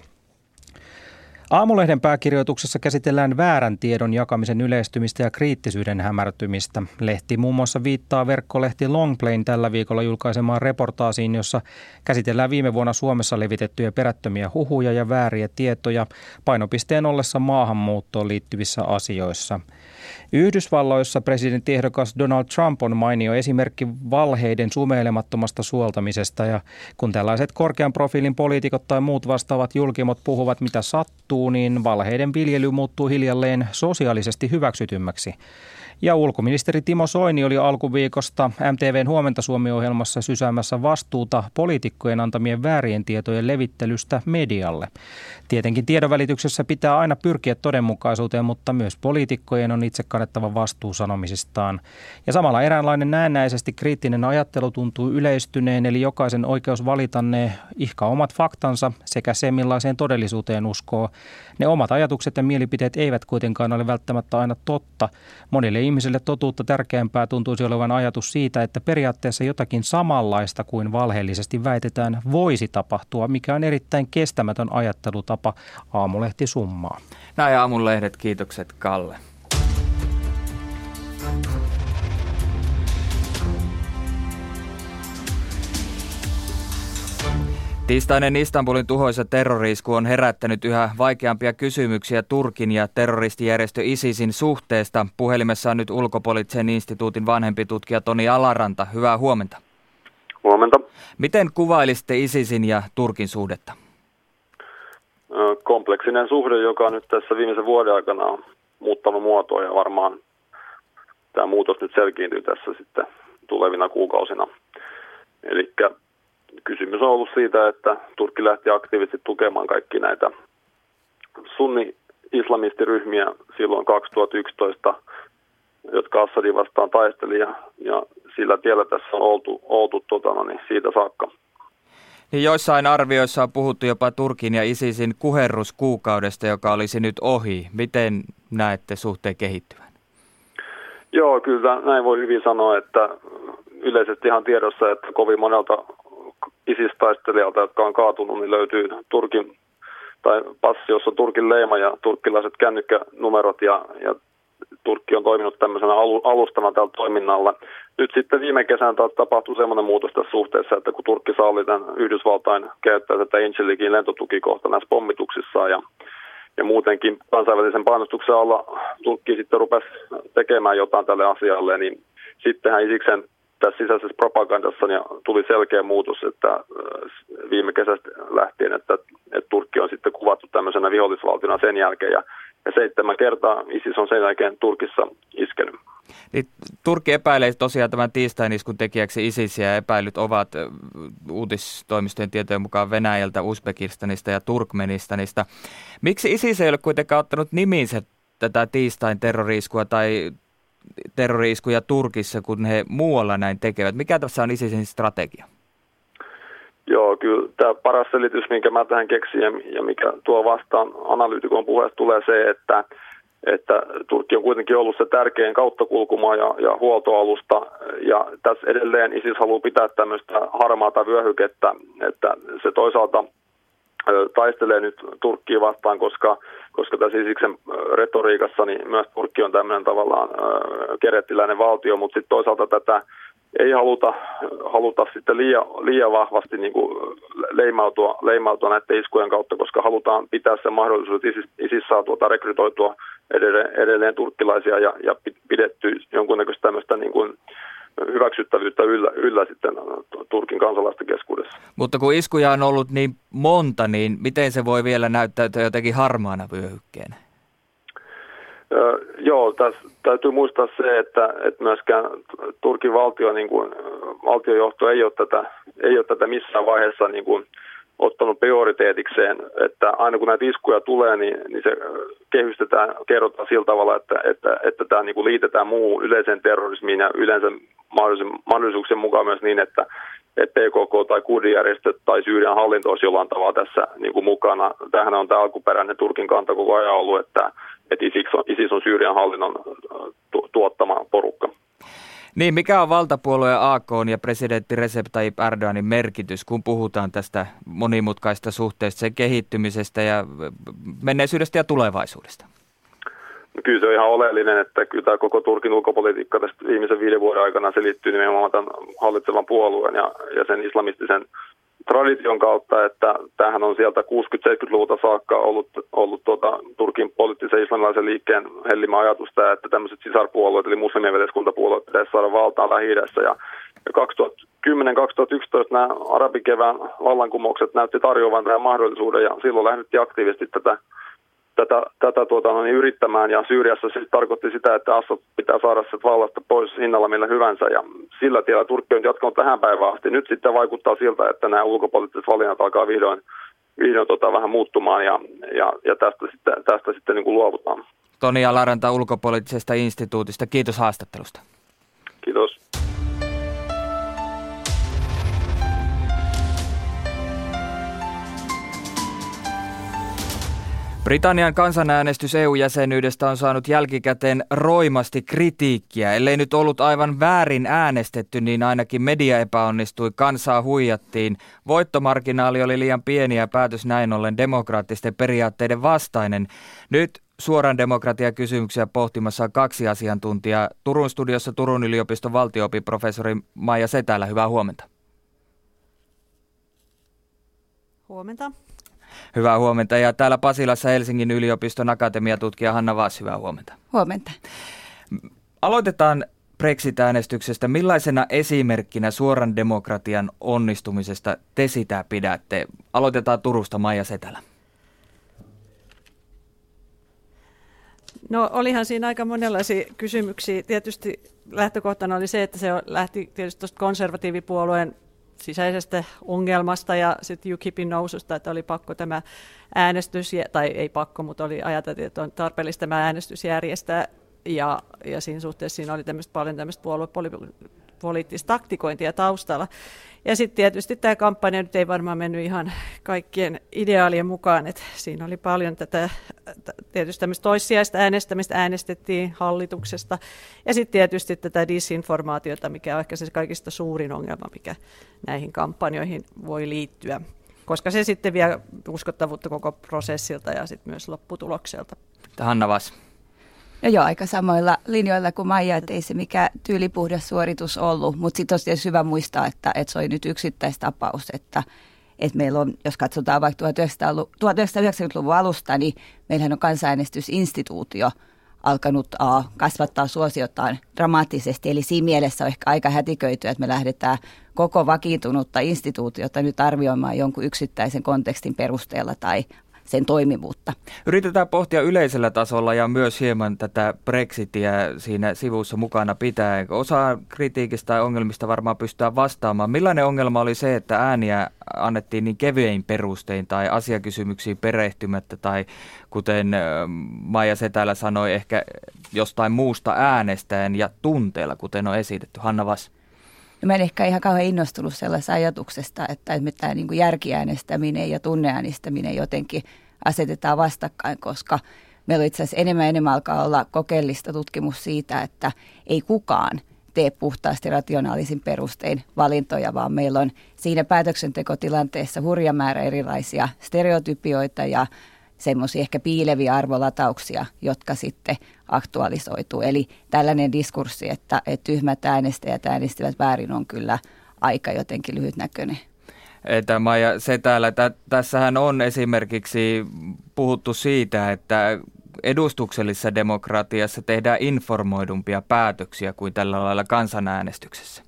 Aamulehden pääkirjoituksessa käsitellään väärän tiedon jakamisen yleistymistä ja kriittisyyden hämärtymistä. Lehti muun muassa viittaa verkkolehti Longplayn tällä viikolla julkaisemaan reportaasiin, jossa käsitellään viime vuonna Suomessa levitettyjä perättömiä huhuja ja vääriä tietoja painopisteen ollessa maahanmuuttoon liittyvissä asioissa. Yhdysvalloissa presidenttiehdokas Donald Trump on mainio esimerkki valheiden sumeilemattomasta suoltamisesta, ja kun tällaiset korkean profiilin poliitikot tai muut vastaavat julkimot puhuvat mitä sattuu, niin valheiden viljely muuttuu hiljalleen sosiaalisesti hyväksytymmäksi. Ja ulkoministeri Timo Soini oli alkuviikosta M T V:n Huomenta Suomi-ohjelmassa sysäämässä vastuuta poliitikkojen antamien väärien tietojen levittelystä medialle. Tietenkin tiedonvälityksessä pitää aina pyrkiä todenmukaisuuteen, mutta myös poliitikkojen on itse kannettava vastuu sanomisistaan. Ja samalla eräänlainen näennäisesti kriittinen ajattelu tuntuu yleistyneen, eli jokaisen oikeus valita ne ihka omat faktansa sekä se, millaiseen todellisuuteen uskoo. Ne omat ajatukset ja mielipiteet eivät kuitenkaan ole välttämättä aina totta. Monille ihmisille totuutta tärkeämpää tuntuisi olevan ajatus siitä, että periaatteessa jotakin samanlaista kuin valheellisesti väitetään voisi tapahtua, mikä on erittäin kestämätön ajattelutapa. Aamulehti summaa. Näin Aamulehdet, kiitokset Kalle. Tiistainen Istanbulin tuhoisa terrori-isku on herättänyt yhä vaikeampia kysymyksiä Turkin ja terroristijärjestö ISISin suhteesta. Puhelimessa on nyt Ulkopoliittisen instituutin vanhempi tutkija Toni Alaranta. Hyvää huomenta. Huomenta. Miten kuvailisitte ISISin ja Turkin suhdetta? Kompleksinen suhde, joka nyt tässä viimeisen vuoden aikana on muuttanut muotoa ja varmaan tämä muutos nyt selkiintyy tässä sitten tulevina kuukausina. Eli kysymys on ollut siitä, että Turkki lähti aktiivisesti tukemaan kaikki näitä sunni-islamistiryhmiä silloin kaksituhattayksitoista, jotka Assadin vastaan taisteli ja, ja sillä tiellä tässä on oltu, oltu tota, no niin, siitä saakka. Niin joissain arvioissa on puhuttu jopa Turkin ja ISISin kuherruskuukaudesta, joka olisi nyt ohi. Miten näette suhteen kehittyvän? Joo, kyllä näin voi hyvin sanoa, että yleisesti ihan tiedossa, että kovin monelta ISIS-taistelijalta, jotka on kaatunut, niin löytyy Turkin tai passi, jossa on Turkin leima ja turkkilaiset kännykkänumerot ja, ja Turkki on toiminut tämmöisenä alustana tällä toiminnalla. Nyt sitten viime kesänä taas tapahtui semmoinen muutos tässä suhteessa, että kun Turkki salli tämän Yhdysvaltain käyttää tätä Incirlikien lentotukikohta näissä pommituksissaan ja, ja muutenkin kansainvälisen painostuksen alla Turkki sitten rupesi tekemään jotain tälle asialle, niin sittenhän Isiksen tässä sisäisessä propagandassa niin tuli selkeä muutos, että viime kesästä lähtien, että, että Turkki on sitten kuvattu tämmöisenä vihollisvaltiona sen jälkeen ja, ja seitsemän kertaa ISIS on sen jälkeen Turkissa iskenyt. Niin, Turkki epäilee tosiaan tämän tiistain iskun tekijäksi ISISiä ja epäilyt ovat uutistoimistojen tietojen mukaan Venäjältä, Uzbekistanista ja Turkmenistanista. Miksi ISIS ei ole kuitenkaan ottanut nimiinsä tätä tiistain terrori-iskua tai terrori-iskuja Turkissa, kun he muualla näin tekevät? Mikä tässä on ISISin strategia? Joo, kyllä tämä paras selitys, minkä mä tähän keksin ja mikä tuo vastaan analyytikon puheesta tulee se, että, että Turkki on kuitenkin ollut se tärkein kauttakulkumaa ja, ja huoltoalusta ja tässä edelleen ISIS haluaa pitää tämmöistä harmaata vyöhykettä, että se toisaalta taistelee nyt Turkkia vastaan, koska, koska tässä Isiksen retoriikassa niin myös Turkki on tämmöinen tavallaan kerettiläinen valtio, mutta sitten toisaalta tätä ei haluta, haluta sitten liian, liian vahvasti niin kuin leimautua, leimautua näiden iskujen kautta, koska halutaan pitää sen mahdollisuus, että ISIS, ISIS saa tuota rekrytoitua edelleen, edelleen turkkilaisia ja, ja pidettyä jonkunnäköistä tämmöistä niin kuin hyväksyttävyyttä yllä, yllä sitten Turkin kansalaisten keskuudessa. Mutta kun iskuja on ollut niin monta, niin miten se voi vielä näyttäytyä jotenkin harmaana vyöhykkeenä? Öö, joo, tässä täytyy muistaa se, että, että myöskään Turkin valtio, niin kuin, valtiojohto ei ole tätä, ei ole tätä missään vaiheessa niin kuin, ottanut prioriteetikseen, että aina kun näitä iskuja tulee, niin, niin se kehystetään, kerrotaan sillä tavalla, että, että, että tämä niin kuin liitetään muuhun yleiseen terrorismiin ja yleensä mahdollisuuksien mukaan myös niin, että, että P K K tai kurdijärjestöt tai Syyrian hallinto olisi jollain tavalla tässä niin kuin mukana. Tämähän on tämä alkuperäinen Turkin kanta koko ajan ollut, että, että ISIS on, ISIS on Syyrian hallinnon tu, tuottama porukka. Niin, mikä on valtapuolueen A K:n ja presidentti Recep Tayyip Erdoganin merkitys, kun puhutaan tästä monimutkaista suhteesta, sen kehittymisestä ja menneisyydestä ja tulevaisuudesta? No kyllä se on ihan oleellinen, että kyllä tämä koko Turkin ulkopolitiikka tästä viimeisen viiden vuoden aikana se liittyy nimenomaan tämän hallitsevan puolueen ja, ja sen islamistisen tradition kautta, että tämähän on sieltä kuusikymmentä-seitsemänkymmentäluvulta saakka ollut, ollut tuota, Turkin poliittisen islamilaisen liikkeen hellimä ajatus, että tämmöiset sisarpuolueet eli muslimien veljeskuntapuolueet pitäisi saada valtaan Lähi-idässä. Ja kaksituhattakymmenen kaksituhattayksitoista nämä arabikevään vallankumoukset näytti tarjoavan tähän mahdollisuuden ja silloin lähdettiin aktiivisesti tätä, tätä, tätä tuota, no niin, yrittämään. Ja Syyriassa se tarkoitti sitä, että Assad pitää saada se vallasta pois hinnalla millä hyvänsä. Ja sillä tiellä Turkki on jatkanut tähän päivään asti. Nyt sitten vaikuttaa siltä, että nämä ulkopoliittiset valinnat alkaa vihdoin, vihdoin tota, vähän muuttumaan ja, ja, ja tästä sitten, tästä sitten niin kuin luovutaan. Toni Alaranta ulkopoliittisesta instituutista. Kiitos haastattelusta. Kiitos. Britannian kansanäänestys E U-jäsenyydestä on saanut jälkikäteen roimasti kritiikkiä. Ellei nyt ollut aivan väärin äänestetty, niin ainakin media epäonnistui, kansaa huijattiin. Voittomarginaali oli liian pieni ja päätös näin ollen demokraattisten periaatteiden vastainen. Nyt suoran demokratiakysymyksiä pohtimassa kaksi asiantuntijaa. Turun studiossa Turun yliopiston valtio-opin-professori Maija Setälä, hyvää huomenta. Huomenta. Hyvää huomenta. Ja täällä Pasilassa Helsingin yliopiston akatemiatutkija Hanna Vaas, hyvää huomenta. Huomenta. Aloitetaan Brexit-äänestyksestä. Millaisena esimerkkinä suoran demokratian onnistumisesta te sitä pidätte? Aloitetaan Turusta, Maija Setälä. No olihan siinä aika monenlaisia kysymyksiä. Tietysti lähtökohtana oli se, että se lähti tietysti tuosta konservatiivipuolueen sisäisestä ongelmasta ja sitten U K I Pin noususta, että oli pakko tämä äänestys, tai ei pakko, mutta oli ajateltu, että on tarpeellista tämä äänestys järjestää, ja, ja siinä suhteessa siinä oli tämmöistä, paljon tämmöistä puoluepoliittista taktikointia taustalla. Ja sitten tietysti tämä kampanja nyt ei varmaan mennyt ihan kaikkien ideaalien mukaan, että siinä oli paljon tätä tietysti tämmöistä toissijaista äänestämistä, äänestettiin hallituksesta, ja sitten tietysti tätä disinformaatiota, mikä on ehkä se kaikista suurin ongelma, mikä näihin kampanjoihin voi liittyä, koska se sitten vie uskottavuutta koko prosessilta ja sitten myös lopputulokselta. Hanna Vaas. No joo, aika samoilla linjoilla kuin Maija, että ei se mikä tyylipuhdas suoritus ollut, mutta sitten on tietysti hyvä muistaa, että, että se oli nyt yksittäistapaus, että, että meillä on, jos katsotaan vaikka tuhatyhdeksänsataayhdeksänkymmentäluvun alusta, niin meillähän on kansanäänestysinstituutio alkanut uh, kasvattaa suosiotaan dramaattisesti, eli siinä mielessä on ehkä aika hätiköity, että me lähdetään koko vakiintunutta instituutiota nyt arvioimaan jonkun yksittäisen kontekstin perusteella tai sen toimivuutta. Yritetään pohtia yleisellä tasolla ja myös hieman tätä Brexitia siinä sivussa mukana pitää. Osa kritiikistä tai ongelmista varmaan pystytään vastaamaan. Millainen ongelma oli se, että ääniä annettiin niin kevyein perustein tai asiakysymyksiin perehtymättä tai kuten Maija Setälä sanoi, ehkä jostain muusta äänestäen ja tunteella, kuten on esitetty. Hanna Vaas. Mä en ehkä ihan kauhean innostunut sellaisesta ajatuksesta, että me tämä niin kuin järkiäänestäminen ja tunneäänestäminen jotenkin asetetaan vastakkain, koska meillä itse asiassa enemmän enemmän alkaa olla kokeellista tutkimus siitä, että ei kukaan tee puhtaasti rationaalisin perustein valintoja, vaan meillä on siinä päätöksentekotilanteessa hurja määrä erilaisia stereotypioita ja semmoisia ehkä piileviä arvolatauksia, jotka sitten aktualisoituu. Eli tällainen diskurssi, että, että tyhmät äänestäjät äänestivät väärin, on kyllä aika jotenkin lyhytnäköinen. Että Maija Setälä, tä, tässähän on esimerkiksi puhuttu siitä, että edustuksellisessa demokratiassa tehdään informoidumpia päätöksiä kuin tällä lailla kansanäänestyksessä.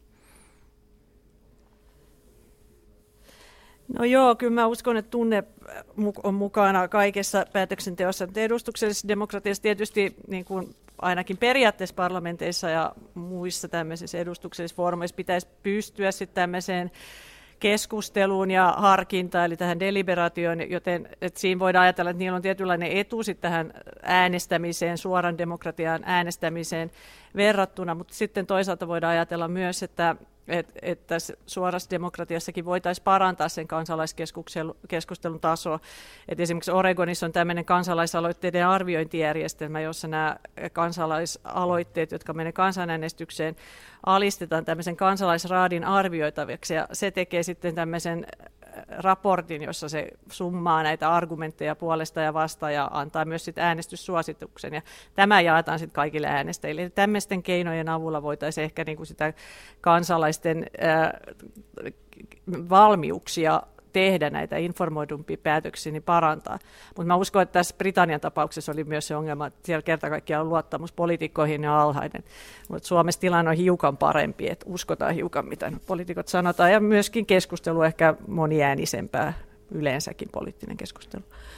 No joo, kyllä mä uskon, että tunne on mukana kaikessa päätöksenteossa. Edustuksellisessa demokratiassa tietysti niin kuin ainakin periaatteessa parlamenteissa ja muissa tämmöisissä edustuksellisissa foorumeissa pitäisi pystyä sitten tämmöiseen keskusteluun ja harkintaan, eli tähän deliberaatioon, joten että siinä voidaan ajatella, että niillä on tietynlainen etu sitten tähän äänestämiseen, suoran demokratian äänestämiseen verrattuna, mutta sitten toisaalta voidaan ajatella myös, että että et suorassa demokratiassakin voitaisiin parantaa sen kansalaiskeskustelun tasoa. Et esimerkiksi Oregonissa on tämmöinen kansalaisaloitteiden arviointijärjestelmä, jossa nämä kansalaisaloitteet, jotka menee kansanäänestykseen, alistetaan tämmöisen kansalaisraadin arvioitaviksi, ja se tekee sitten tämmöisen raportin, jossa se summaa näitä argumentteja puolesta ja vastaan ja antaa myös sit äänestyssuosituksen. Ja tämä jaetaan sitten kaikille äänestäjille. Eli tämmöisten keinojen avulla voitaisiin ehkä niinku sitä kansalaisten ää, valmiuksia tehdä näitä informoidumpia päätöksiä, niin parantaa. Mutta mä uskon, että tässä Britannian tapauksessa oli myös se ongelma, että siellä kerta kaikkiaan luottamus poliitikkoihin on alhainen. Mutta Suomessa tilanne on hiukan parempi, että uskotaan hiukan, mitä poliitikot sanotaan, ja myöskin keskustelu ehkä moniäänisempää, yleensäkin poliittinen keskustelu.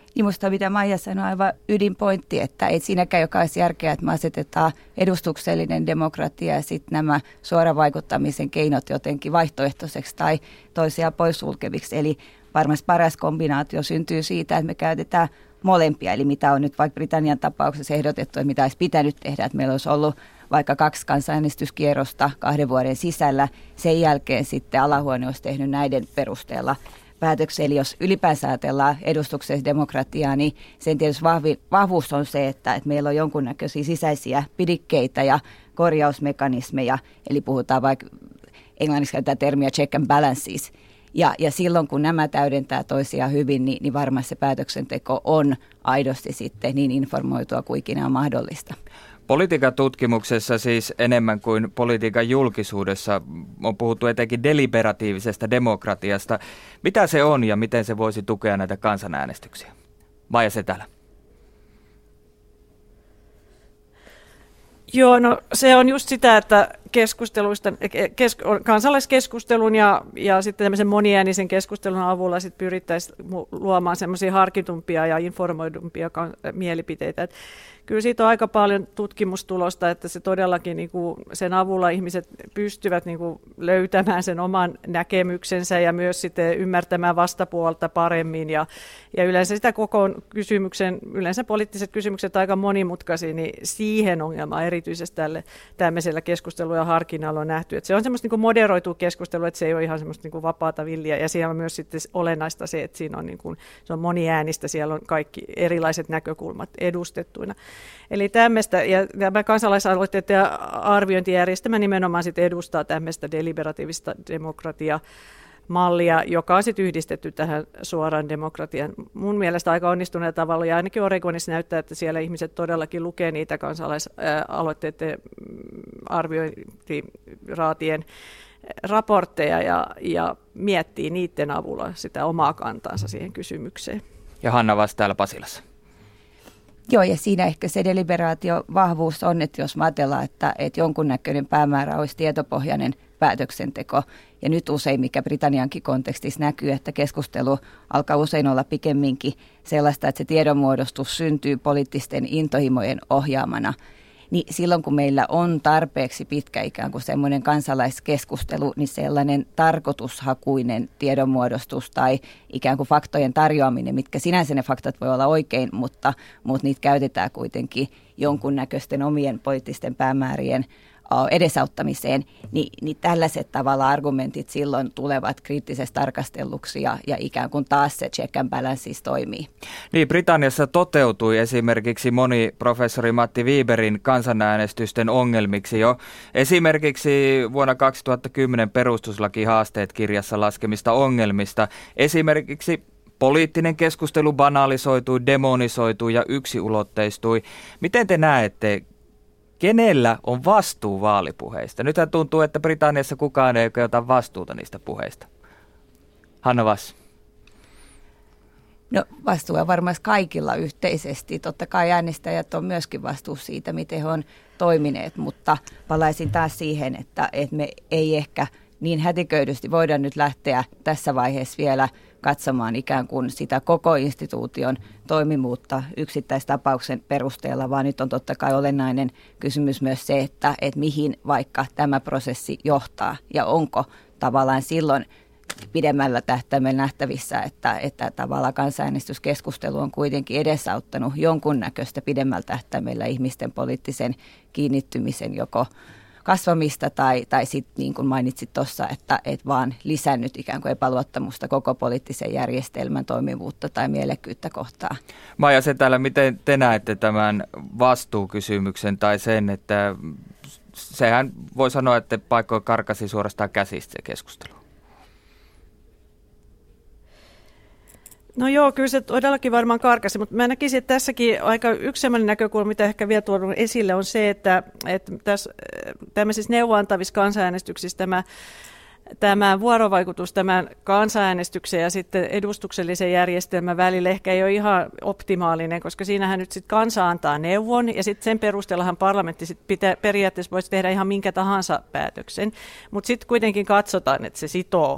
Niin musta mitä Maija sanoi, aivan ydinpointti, että ei siinäkään joka olisi järkeä, että me asetetaan edustuksellinen demokratia ja sitten nämä suoravaikuttamisen keinot jotenkin vaihtoehtoiseksi tai toisiaan poissulkeviksi. Eli varmasti paras kombinaatio syntyy siitä, että me käytetään molempia, eli mitä on nyt vaikka Britannian tapauksessa ehdotettu, että mitä olisi pitänyt tehdä, että meillä olisi ollut vaikka kaksi kansanäänestyskierrosta kahden vuoden sisällä. Sen jälkeen sitten alahuone olisi tehnyt näiden perusteella päätöksiä. Eli jos ylipäänsä ajatellaan edustuksellista demokratiaa, niin sen tietysti vahvi, vahvuus on se, että, että meillä on jonkunnäköisiä sisäisiä pidikkeitä ja korjausmekanismeja. Eli puhutaan vaikka englanniksi käytetään termiä check and balances. Ja, ja silloin kun nämä täydentää toisiaan hyvin, niin, niin varmasti se päätöksenteko on aidosti sitten niin informoitua kuin ikinä on mahdollista. Politiikan tutkimuksessa siis enemmän kuin politiikan julkisuudessa on puhuttu etenkin deliberatiivisesta demokratiasta. Mitä se on ja miten se voisi tukea näitä kansanäänestyksiä? Maija Setälä. Joo, no se on just sitä, että keskusteluista, kes, kansalaiskeskustelun ja, ja sitten tämmöisen moniäänisen keskustelun avulla sit pyrittäisiin luomaan semmoisia harkitumpia ja informoidumpia mielipiteitä. Et kyllä siitä on aika paljon tutkimustulosta, että se todellakin niin kuin sen avulla ihmiset pystyvät niin kuin löytämään sen oman näkemyksensä ja myös sitten ymmärtämään vastapuolta paremmin. Ja, ja yleensä sitä koko kysymyksen, yleensä poliittiset kysymykset aika monimutkaisia, niin siihen ongelmaan erityisesti tälle tämmöisellä keskustelulla ja harkinnalla on nähty. Että se on semmoista niin kuin moderoitua keskustelua, että se ei ole ihan semmoista niin kuin vapaata villiä. Ja siellä on myös sitten olennaista se, että siinä on, niin kuin, se on moniäänistä, siellä on kaikki erilaiset näkökulmat edustettuina. Eli tämmöistä, ja tämä kansalaisaloitteiden ja arviointijärjestelmä nimenomaan sit edustaa tämmöistä deliberatiivista demokratiamallia, joka on sitten yhdistetty tähän suoraan demokratian. Mun mielestä aika onnistuneella tavalla, ja ainakin Oregonissa näyttää, että siellä ihmiset todellakin lukee niitä kansalaisaloitteiden arviointiraatien raportteja ja, ja miettii niiden avulla sitä omaa kantaansa siihen kysymykseen. Ja Hanna vasta täällä Pasilassa. Joo, ja siinä ehkä se deliberaatiovahvuus on, että jos ajatellaan, että, että jonkunnäköinen päämäärä olisi tietopohjainen päätöksenteko, ja nyt usein, mikä Britanniankin kontekstissa näkyy, että keskustelu alkaa usein olla pikemminkin sellaista, että se tiedonmuodostus syntyy poliittisten intohimojen ohjaamana, niin silloin kun meillä on tarpeeksi pitkä ikään kuin semmoinen kansalaiskeskustelu, niin sellainen tarkoitushakuinen tiedonmuodostus tai ikään kuin faktojen tarjoaminen, mitkä sinänsä ne faktat voi olla oikein, mutta, mutta niitä käytetään kuitenkin jonkunnäköisten omien poliittisten päämäärien edesauttamiseen, niin, niin tällaiset tavalla argumentit silloin tulevat kriittisesti tarkastelluksi ja, ja ikään kuin taas se check and balances toimii. Niin, Britanniassa toteutui esimerkiksi moni professori Matti Wieberin kansanäänestysten ongelmiksi jo. Esimerkiksi vuonna kaksituhattakymmenen perustuslakihaasteet kirjassa laskemista ongelmista. Esimerkiksi poliittinen keskustelu banalisoitui, demonisoitui ja yksiulotteistui. Miten te näette, kenellä on vastuu vaalipuheista? Nythän tuntuu, että Britanniassa kukaan ei ota vastuuta niistä puheista. Hanna Vass. No vastuu on varmasti kaikilla yhteisesti. Totta kai äänestäjät on myöskin vastuussa siitä, miten he on toimineet, mutta palaisin taas siihen, että, että me ei ehkä niin hätiköidysti voida nyt lähteä tässä vaiheessa vielä katsomaan ikään kuin sitä koko instituution toimivuutta yksittäistapauksen perusteella, vaan nyt on totta kai olennainen kysymys myös se, että, että mihin vaikka tämä prosessi johtaa ja onko tavallaan silloin pidemmällä tähtäimellä nähtävissä, että, että tavallaan kansanäänestyskeskustelu on kuitenkin edesauttanut jonkunnäköistä pidemmällä tähtäimellä ihmisten poliittisen kiinnittymisen joko kasvamista tai, tai sitten niin kuin mainitsit tuossa, että et vaan lisännyt ikään kuin epäluottamusta koko poliittisen järjestelmän toimivuutta tai mielekkyyttä kohtaan. Maija Setälä, miten te näette tämän vastuukysymyksen tai sen, että sehän voi sanoa, että paikkoja karkasi suorastaan käsistä se keskustelu? No joo, kyllä se todellakin varmaan karkasi, mutta mä näkisin, että tässäkin aika yksi sellainen näkökulma, mitä ehkä vielä tuodun esille, on se, että, että tässä tämmöisissä neuvoantavissa kansanäänestyksissä tämä, tämä vuorovaikutus tämän kansanäänestyksen ja sitten edustuksellisen järjestelmän välillä ehkä ei ole ihan optimaalinen, koska siinähän nyt sitten kansa antaa neuvon ja sitten sen perusteellahan parlamentti sit pitää, periaatteessa voisi tehdä ihan minkä tahansa päätöksen, mutta sitten kuitenkin katsotaan, että se sitoo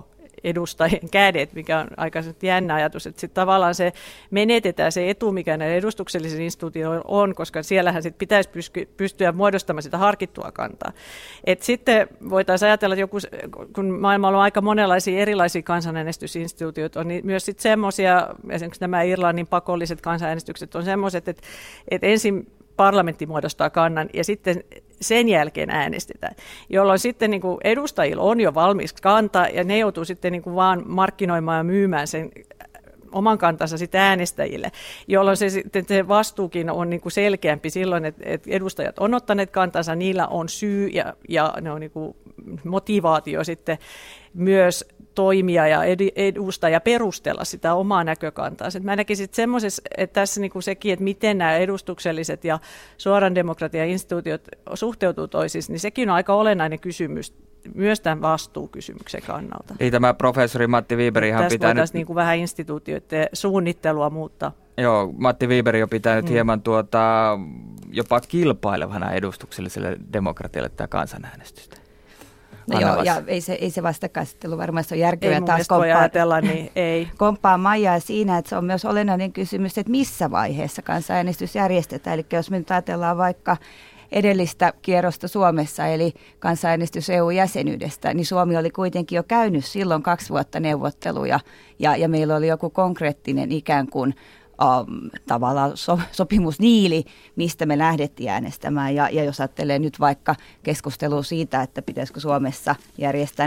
edustajien kädet, mikä on aika jännä ajatus, että sitten tavallaan se menetetään se etu, mikä näiden edustuksellisen instituutioilla on, koska siellähän sit pitäisi pystyä muodostamaan sitä harkittua kantaa. Et sitten voitaisiin ajatella, että joku, kun maailmalla on aika monenlaisia erilaisia kansanäänestysinstituutioita, on niin myös sitten semmoisia, esimerkiksi nämä Irlannin pakolliset kansanäänestykset on semmoiset, että, että ensin parlamentti muodostaa kannan ja sitten sen jälkeen äänestetään, jolloin sitten niin kuin edustajilla on jo valmis kanta ja ne joutuu sitten niin kuin vaan markkinoimaan ja myymään sen oman kantansa sitten äänestäjille, jolloin se, se vastuukin on niin kuin selkeämpi silloin, että, että edustajat on ottaneet kantansa, niillä on syy ja, ja ne on niin kuin motivaatio sitten myös toimia ja edustaa ja perustella sitä omaa näkökantaa. Mä näkisin semmoisessa, että tässä niin kuin sekin, että miten nämä edustukselliset ja suoran demokratian instituutiot suhteutuu toisiinsa, niin sekin on aika olennainen kysymys myös tämän vastuukysymyksen kannalta. Ei tämä professori Matti Wiberg ihan tässä pitänyt... voitaisiin niin kuin vähän instituutioiden suunnittelua muuttaa. Joo, Matti Wiberg on pitänyt mm. hieman tuota, jopa kilpailevana edustukselliselle demokratialle tämä kansanäänestystä. No joo, ja ei se, ei se vastakkainasettelu varmasti ole järkevää. Ei mun mielestä voi ajatella, niin ei. Komppaa Maijaa siinä, että se on myös olennainen kysymys, että missä vaiheessa kansanäänestys järjestetään. Eli jos me nyt ajatellaan vaikka edellistä kierrosta Suomessa, eli kansanäänestys E U-jäsenyydestä, niin Suomi oli kuitenkin jo käynyt silloin kaksi vuotta neuvotteluja, ja, ja meillä oli joku konkreettinen ikään kuin Um, tavallaan so, sopimusniili, mistä me lähdettiin äänestämään. Ja, ja jos ajattelee nyt vaikka keskustelua siitä, että pitäisikö Suomessa järjestää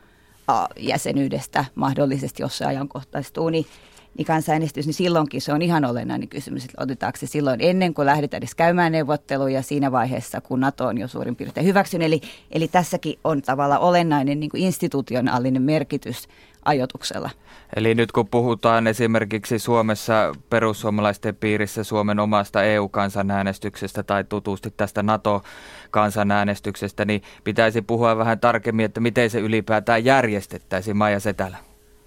NATO-jäsenyydestä mahdollisesti, jos se ajankohtaistuu, niin, niin kansanäänestys, niin silloinkin se on ihan olennainen kysymys, että otetaanko se silloin ennen kuin lähdetään edes käymään neuvotteluja siinä vaiheessa, kun NATO on jo suurin piirtein hyväksynyt. Eli, eli tässäkin on tavallaan olennainen niin kuin institutionaalinen merkitys ajoituksella. Eli nyt kun puhutaan esimerkiksi Suomessa perussuomalaisten piirissä Suomen omasta E U-kansanäänestyksestä tai tutusti tästä NATO-kansanäänestyksestä, niin pitäisi puhua vähän tarkemmin, että miten se ylipäätään järjestettäisiin. Maija Setälä.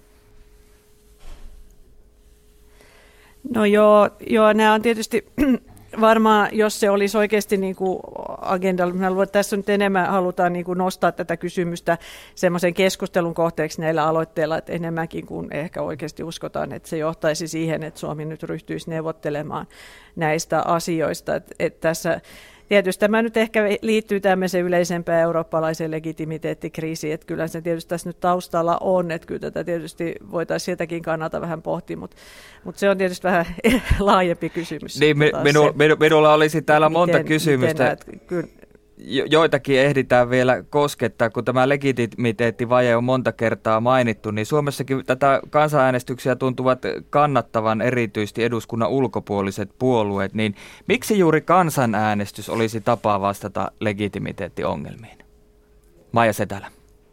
No joo, joo nämä on tietysti varmaan, jos se olisi oikeasti niin kuin agendalla, minä luulen, että tässä nyt enemmän halutaan niin kuin nostaa tätä kysymystä semmoisen keskustelun kohteeksi näillä aloitteilla, että enemmänkin kuin ehkä oikeasti uskotaan, että se johtaisi siihen, että Suomi nyt ryhtyisi neuvottelemaan näistä asioista. Että, että tässä tietysti tämä nyt ehkä liittyy tämmöiseen yleisempään eurooppalaiseen legitimiteettikriisiin, että kyllä se tietysti tässä nyt taustalla on, että kyllä tätä tietysti voitaisiin sieltäkin kannalta vähän pohtia, mutta, mutta se on tietysti vähän laajempi kysymys. Niin, minu, minu, minulla olisi täällä miten, monta kysymystä. Näet, kyllä, jo, joitakin ehditään vielä koskettaa, kun tämä legitimiteettivaje on monta kertaa mainittu, niin Suomessakin tätä kansanäänestyksiä tuntuvat kannattavan erityisesti eduskunnan ulkopuoliset puolueet, niin miksi juuri kansanäänestys olisi tapa vastata legitimiteettiongelmiin? Maija Setälä.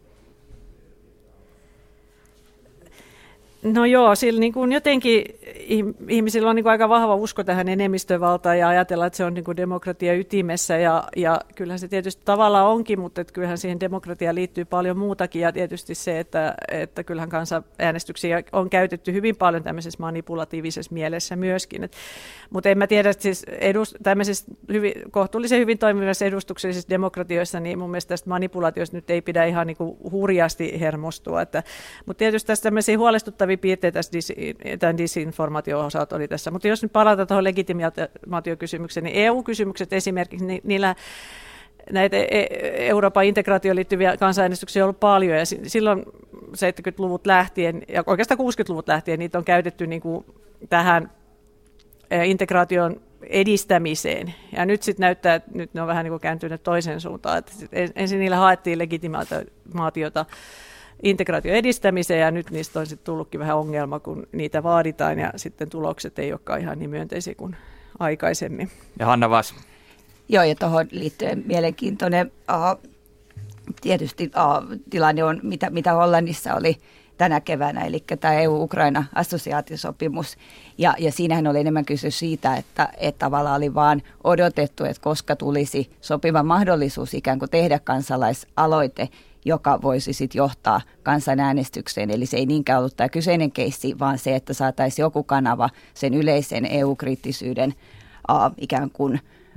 No joo, sillä niin kuin jotenkin ihmisillä on niin kuin aika vahva usko tähän enemmistövaltaan ja ajatella, että se on niin kuin demokratia ytimessä ja, ja kyllähän se tietysti tavallaan onkin, mutta että kyllähän siihen demokratiaan liittyy paljon muutakin ja tietysti se, että, että kyllähän kansanäänestyksiä on käytetty hyvin paljon tämmöisessä manipulatiivisessa mielessä myöskin. Et, mutta en mä tiedä, että siis edus, tämmöisessä hyvin, kohtuullisen hyvin toimivassa edustuksellisissa demokratioissa, niin mun mielestä tästä manipulaatiosta nyt ei pidä ihan niin kuin hurjasti hermostua. Että, mutta tietysti tässä tämmöisiä huolestuttavia piirteitä tässä dis, tämän disinformaation osalta oli tässä. Mutta jos nyt palataan tuohon legitimaatiokysymykseen, niin E U-kysymykset esimerkiksi, niin niillä näitä Euroopan integraatioon liittyviä kansanäänestyksiä on ollut paljon, ja silloin seitsemänkymmentäluvut lähtien, ja oikeastaan kuusikymmentäluvut lähtien, niitä on käytetty niin kuin tähän integraation edistämiseen. Ja nyt sitten näyttää, että nyt ne on vähän niin kuin kääntyneet toiseen suuntaan. Että ensin niillä haettiin legitimaatiota integraation edistämiseen, ja nyt niistä on sitten tullutkin vähän ongelma, kun niitä vaaditaan, ja sitten tulokset ei olekaan ihan niin myönteisiä kuin aikaisemmin. Ja Hanna Vass. Joo, ja tuohon liittyen mielenkiintoinen uh, tietysti uh, tilanne on, mitä, mitä Hollannissa oli tänä keväänä, eli tämä E U-Ukraina-assosiaatiosopimus. Ja, ja siinähän oli enemmän kysymys siitä, että, että tavallaan oli vaan odotettu, että koska tulisi sopiva mahdollisuus ikään kuin tehdä kansalaisaloite, joka voisi sitten johtaa kansanäänestykseen. Eli se ei niinkään ollut tämä kyseinen keissi, vaan se, että saataisiin joku kanava sen yleisen E U-kriittisyyden uh, ikään kuin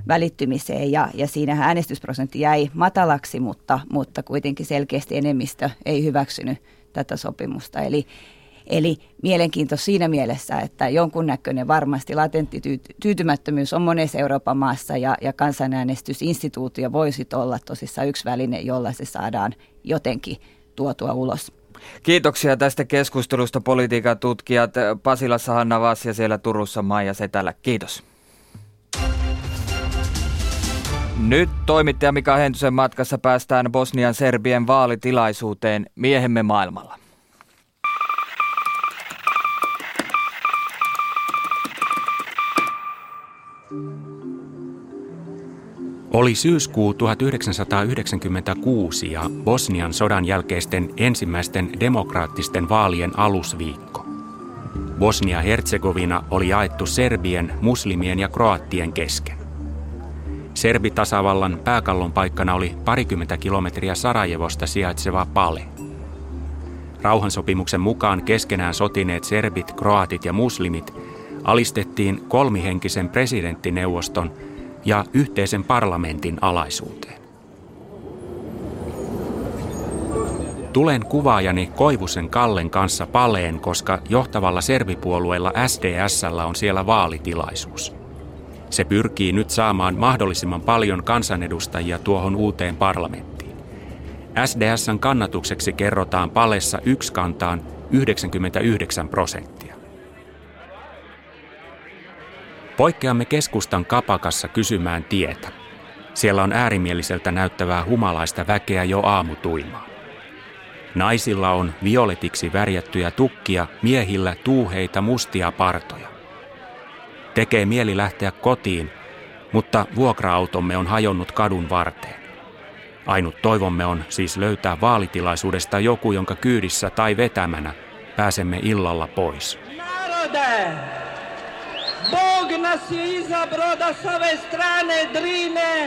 välittymiseen ja, ja siinähän äänestysprosentti jäi matalaksi, mutta, mutta kuitenkin selkeästi enemmistö ei hyväksynyt tätä sopimusta. Eli, eli mielenkiintoista siinä mielessä, että jonkunnäköinen varmasti latentti tyytymättömyys on monessa Euroopan maassa ja, ja kansanäänestysinstituutio voisi olla tosissaan yksi väline, jolla se saadaan jotenkin tuotua ulos. Kiitoksia tästä keskustelusta politiikan tutkijat Pasilassa Hanna Vass ja siellä Turussa Maija Setälä. Kiitos. Nyt toimittaja Mika Hentusen matkassa päästään Bosnian serbien vaalitilaisuuteen Miehemme maailmalla. Oli syyskuu tuhatyhdeksänsataayhdeksänkymmentäkuusi ja Bosnian sodan jälkeisten ensimmäisten demokraattisten vaalien alusviikko. Bosnia-Herzegovina oli jaettu serbien, muslimien ja kroattien kesken. Serbitasavallan pääkallon paikkana oli parikymmentä kilometriä Sarajevosta sijaitseva Pale. Rauhansopimuksen mukaan keskenään sotineet serbit, kroatit ja muslimit alistettiin kolmihenkisen presidenttineuvoston ja yhteisen parlamentin alaisuuteen. Tulen kuvaajani Koivusen Kallen kanssa Paleen, koska johtavalla serbipuolueella S D S:llä on siellä vaalitilaisuus. Se pyrkii nyt saamaan mahdollisimman paljon kansanedustajia tuohon uuteen parlamenttiin. S D S:n kannatukseksi kerrotaan Palessa yksikantaan yhdeksänkymmentäyhdeksän prosenttia. Poikkeamme keskustan kapakassa kysymään tietä. Siellä on äärimieliseltä näyttävää humalaista väkeä jo aamutuimaan. Naisilla on violetiksi värjättyjä tukkia, miehillä tuuheita mustia partoja. Tekee mieli lähteä kotiin, mutta vuokra-automme on hajonnut kadun varteen. Ainut toivomme on siis löytää vaalitilaisuudesta joku, jonka kyydissä tai vetämänä pääsemme illalla pois. Bog nas je izabro da s ove strane Drine.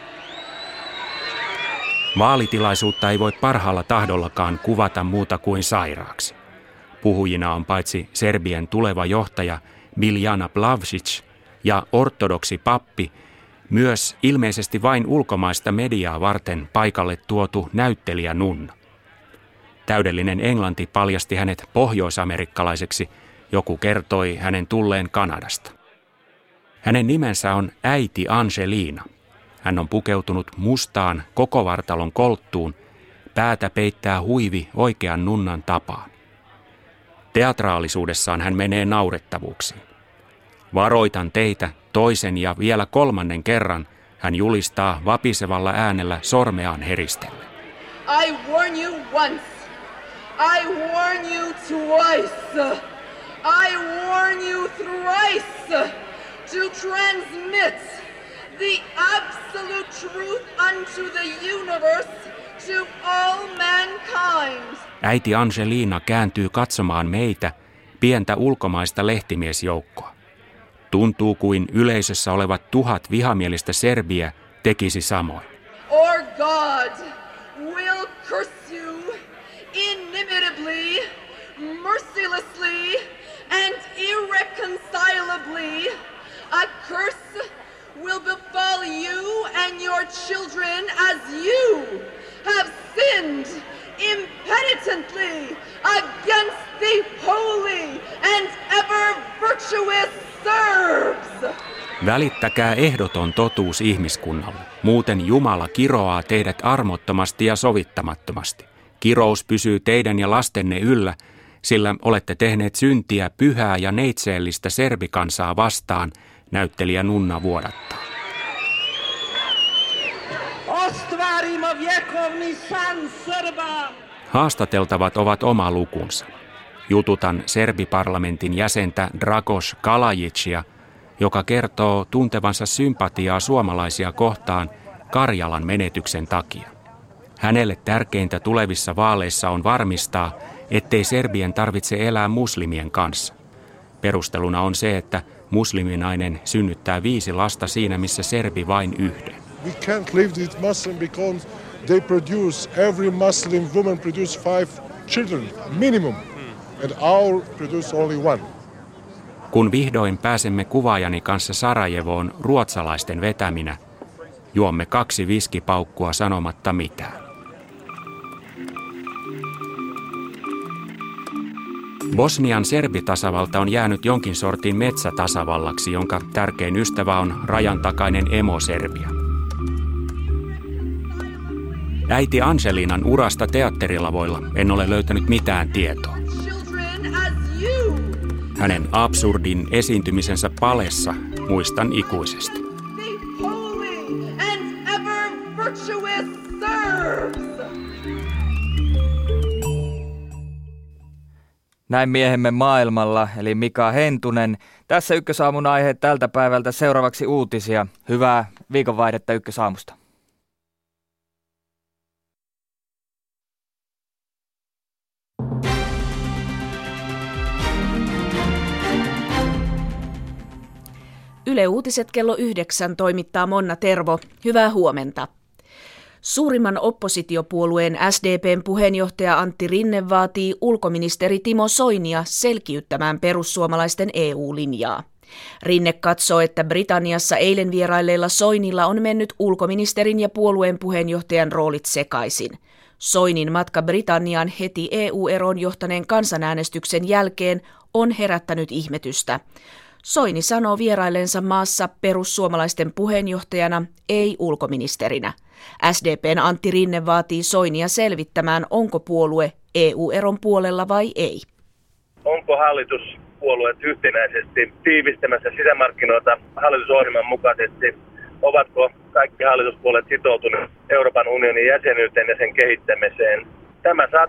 Vaalitilaisuutta ei voi parhaalla tahdollakaan kuvata muuta kuin sairaaksi. Puhujina on paitsi Serbien tuleva johtaja Biljana Plavšić ja ortodoksi pappi, myös ilmeisesti vain ulkomaista mediaa varten paikalle tuotu näyttelijä Nunna. Täydellinen englanti paljasti hänet pohjoisamerikkalaiseksi, joku kertoi hänen tulleen Kanadasta. Hänen nimensä on äiti Angelina. Hän on pukeutunut mustaan koko vartalon kolttuun, päätä peittää huivi oikean nunnan tapaan. Teatraalisuudessaan hän menee naurettavuuksiin. Varoitan teitä toisen ja vielä kolmannen kerran, hän julistaa vapisevalla äänellä sormeaan heristellen. I warn you once. I warn you twice. I warn you thrice to transmit the absolute truth unto the universe to all mankind. Äiti Angelina kääntyy katsomaan meitä, pientä ulkomaista lehtimiesjoukkoa. Tuntuu kuin yleisössä olevat tuhat vihamielistä serbiä tekisi samoin. Or God will curse you inimitably, mercilessly and irreconcilably. A curse will befall you and your children as you have sinned impenitently against the holy and ever virtuous Serbs. Välittäkää ehdoton totuus ihmiskunnalle. Muuten Jumala kiroaa teidät armottomasti ja sovittamattomasti. Kirous pysyy teidän ja lastenne yllä, sillä olette tehneet syntiä pyhää ja neitseellistä serbikansaa vastaan, näyttelijä Nunna vuodattaa. Haastateltavat ovat oma lukunsa. Jututan serbiparlamentin jäsentä Dragos Kalajicia, joka kertoo tuntevansa sympatiaa suomalaisia kohtaan Karjalan menetyksen takia. Hänelle tärkeintä tulevissa vaaleissa on varmistaa, ettei serbien tarvitse elää muslimien kanssa. Perusteluna on se, että musliminainen synnyttää viisi lasta siinä, missä serbi vain yhden. We can't live with Muslim because they produce, every Muslim woman produce five children minimum, and our produce only one. Kun vihdoin pääsemme kuvaajani kanssa Sarajevoon ruotsalaisten vetäminä, juomme kaksi viskipaukkua sanomatta mitään. Bosnian serbitasavalta on jäänyt jonkin sortin metsätasavallaksi, jonka tärkein ystävä on rajan takainen emo Serbia. Äiti Angelinan urasta teatterilavoilla en ole löytänyt mitään tietoa. Hänen absurdin esiintymisensä Palessa muistan ikuisesti. Näin miehemme maailmalla, eli Mika Hentunen. Tässä Ykkösaamun aiheet tältä päivältä, seuraavaksi uutisia. Hyvää viikonvaihdetta Ykkösaamusta. Yle Uutiset kello yhdeksän toimittaa Monna Tervo. Hyvää huomenta. Suurimman oppositiopuolueen S D P:n puheenjohtaja Antti Rinne vaatii ulkoministeri Timo Soinia selkiyttämään perussuomalaisten E U-linjaa. Rinne katsoo, että Britanniassa eilen vierailleilla Soinilla on mennyt ulkoministerin ja puolueen puheenjohtajan roolit sekaisin. Soinin matka Britanniaan heti E U-eroon johtaneen kansanäänestyksen jälkeen on herättänyt ihmetystä. Soini sanoo vieraillensa maassa perussuomalaisten puheenjohtajana, ei ulkoministerinä. S D P:n Antti Rinne vaatii Soinia selvittämään, onko puolue E U-eron puolella vai ei. Onko hallituspuolueet yhtenäisesti tiivistämässä sisämarkkinoita hallitusohjelman mukaisesti? Ovatko kaikki hallituspuolueet sitoutuneet Euroopan unionin jäsenyyteen ja sen kehittämiseen? Tämä saa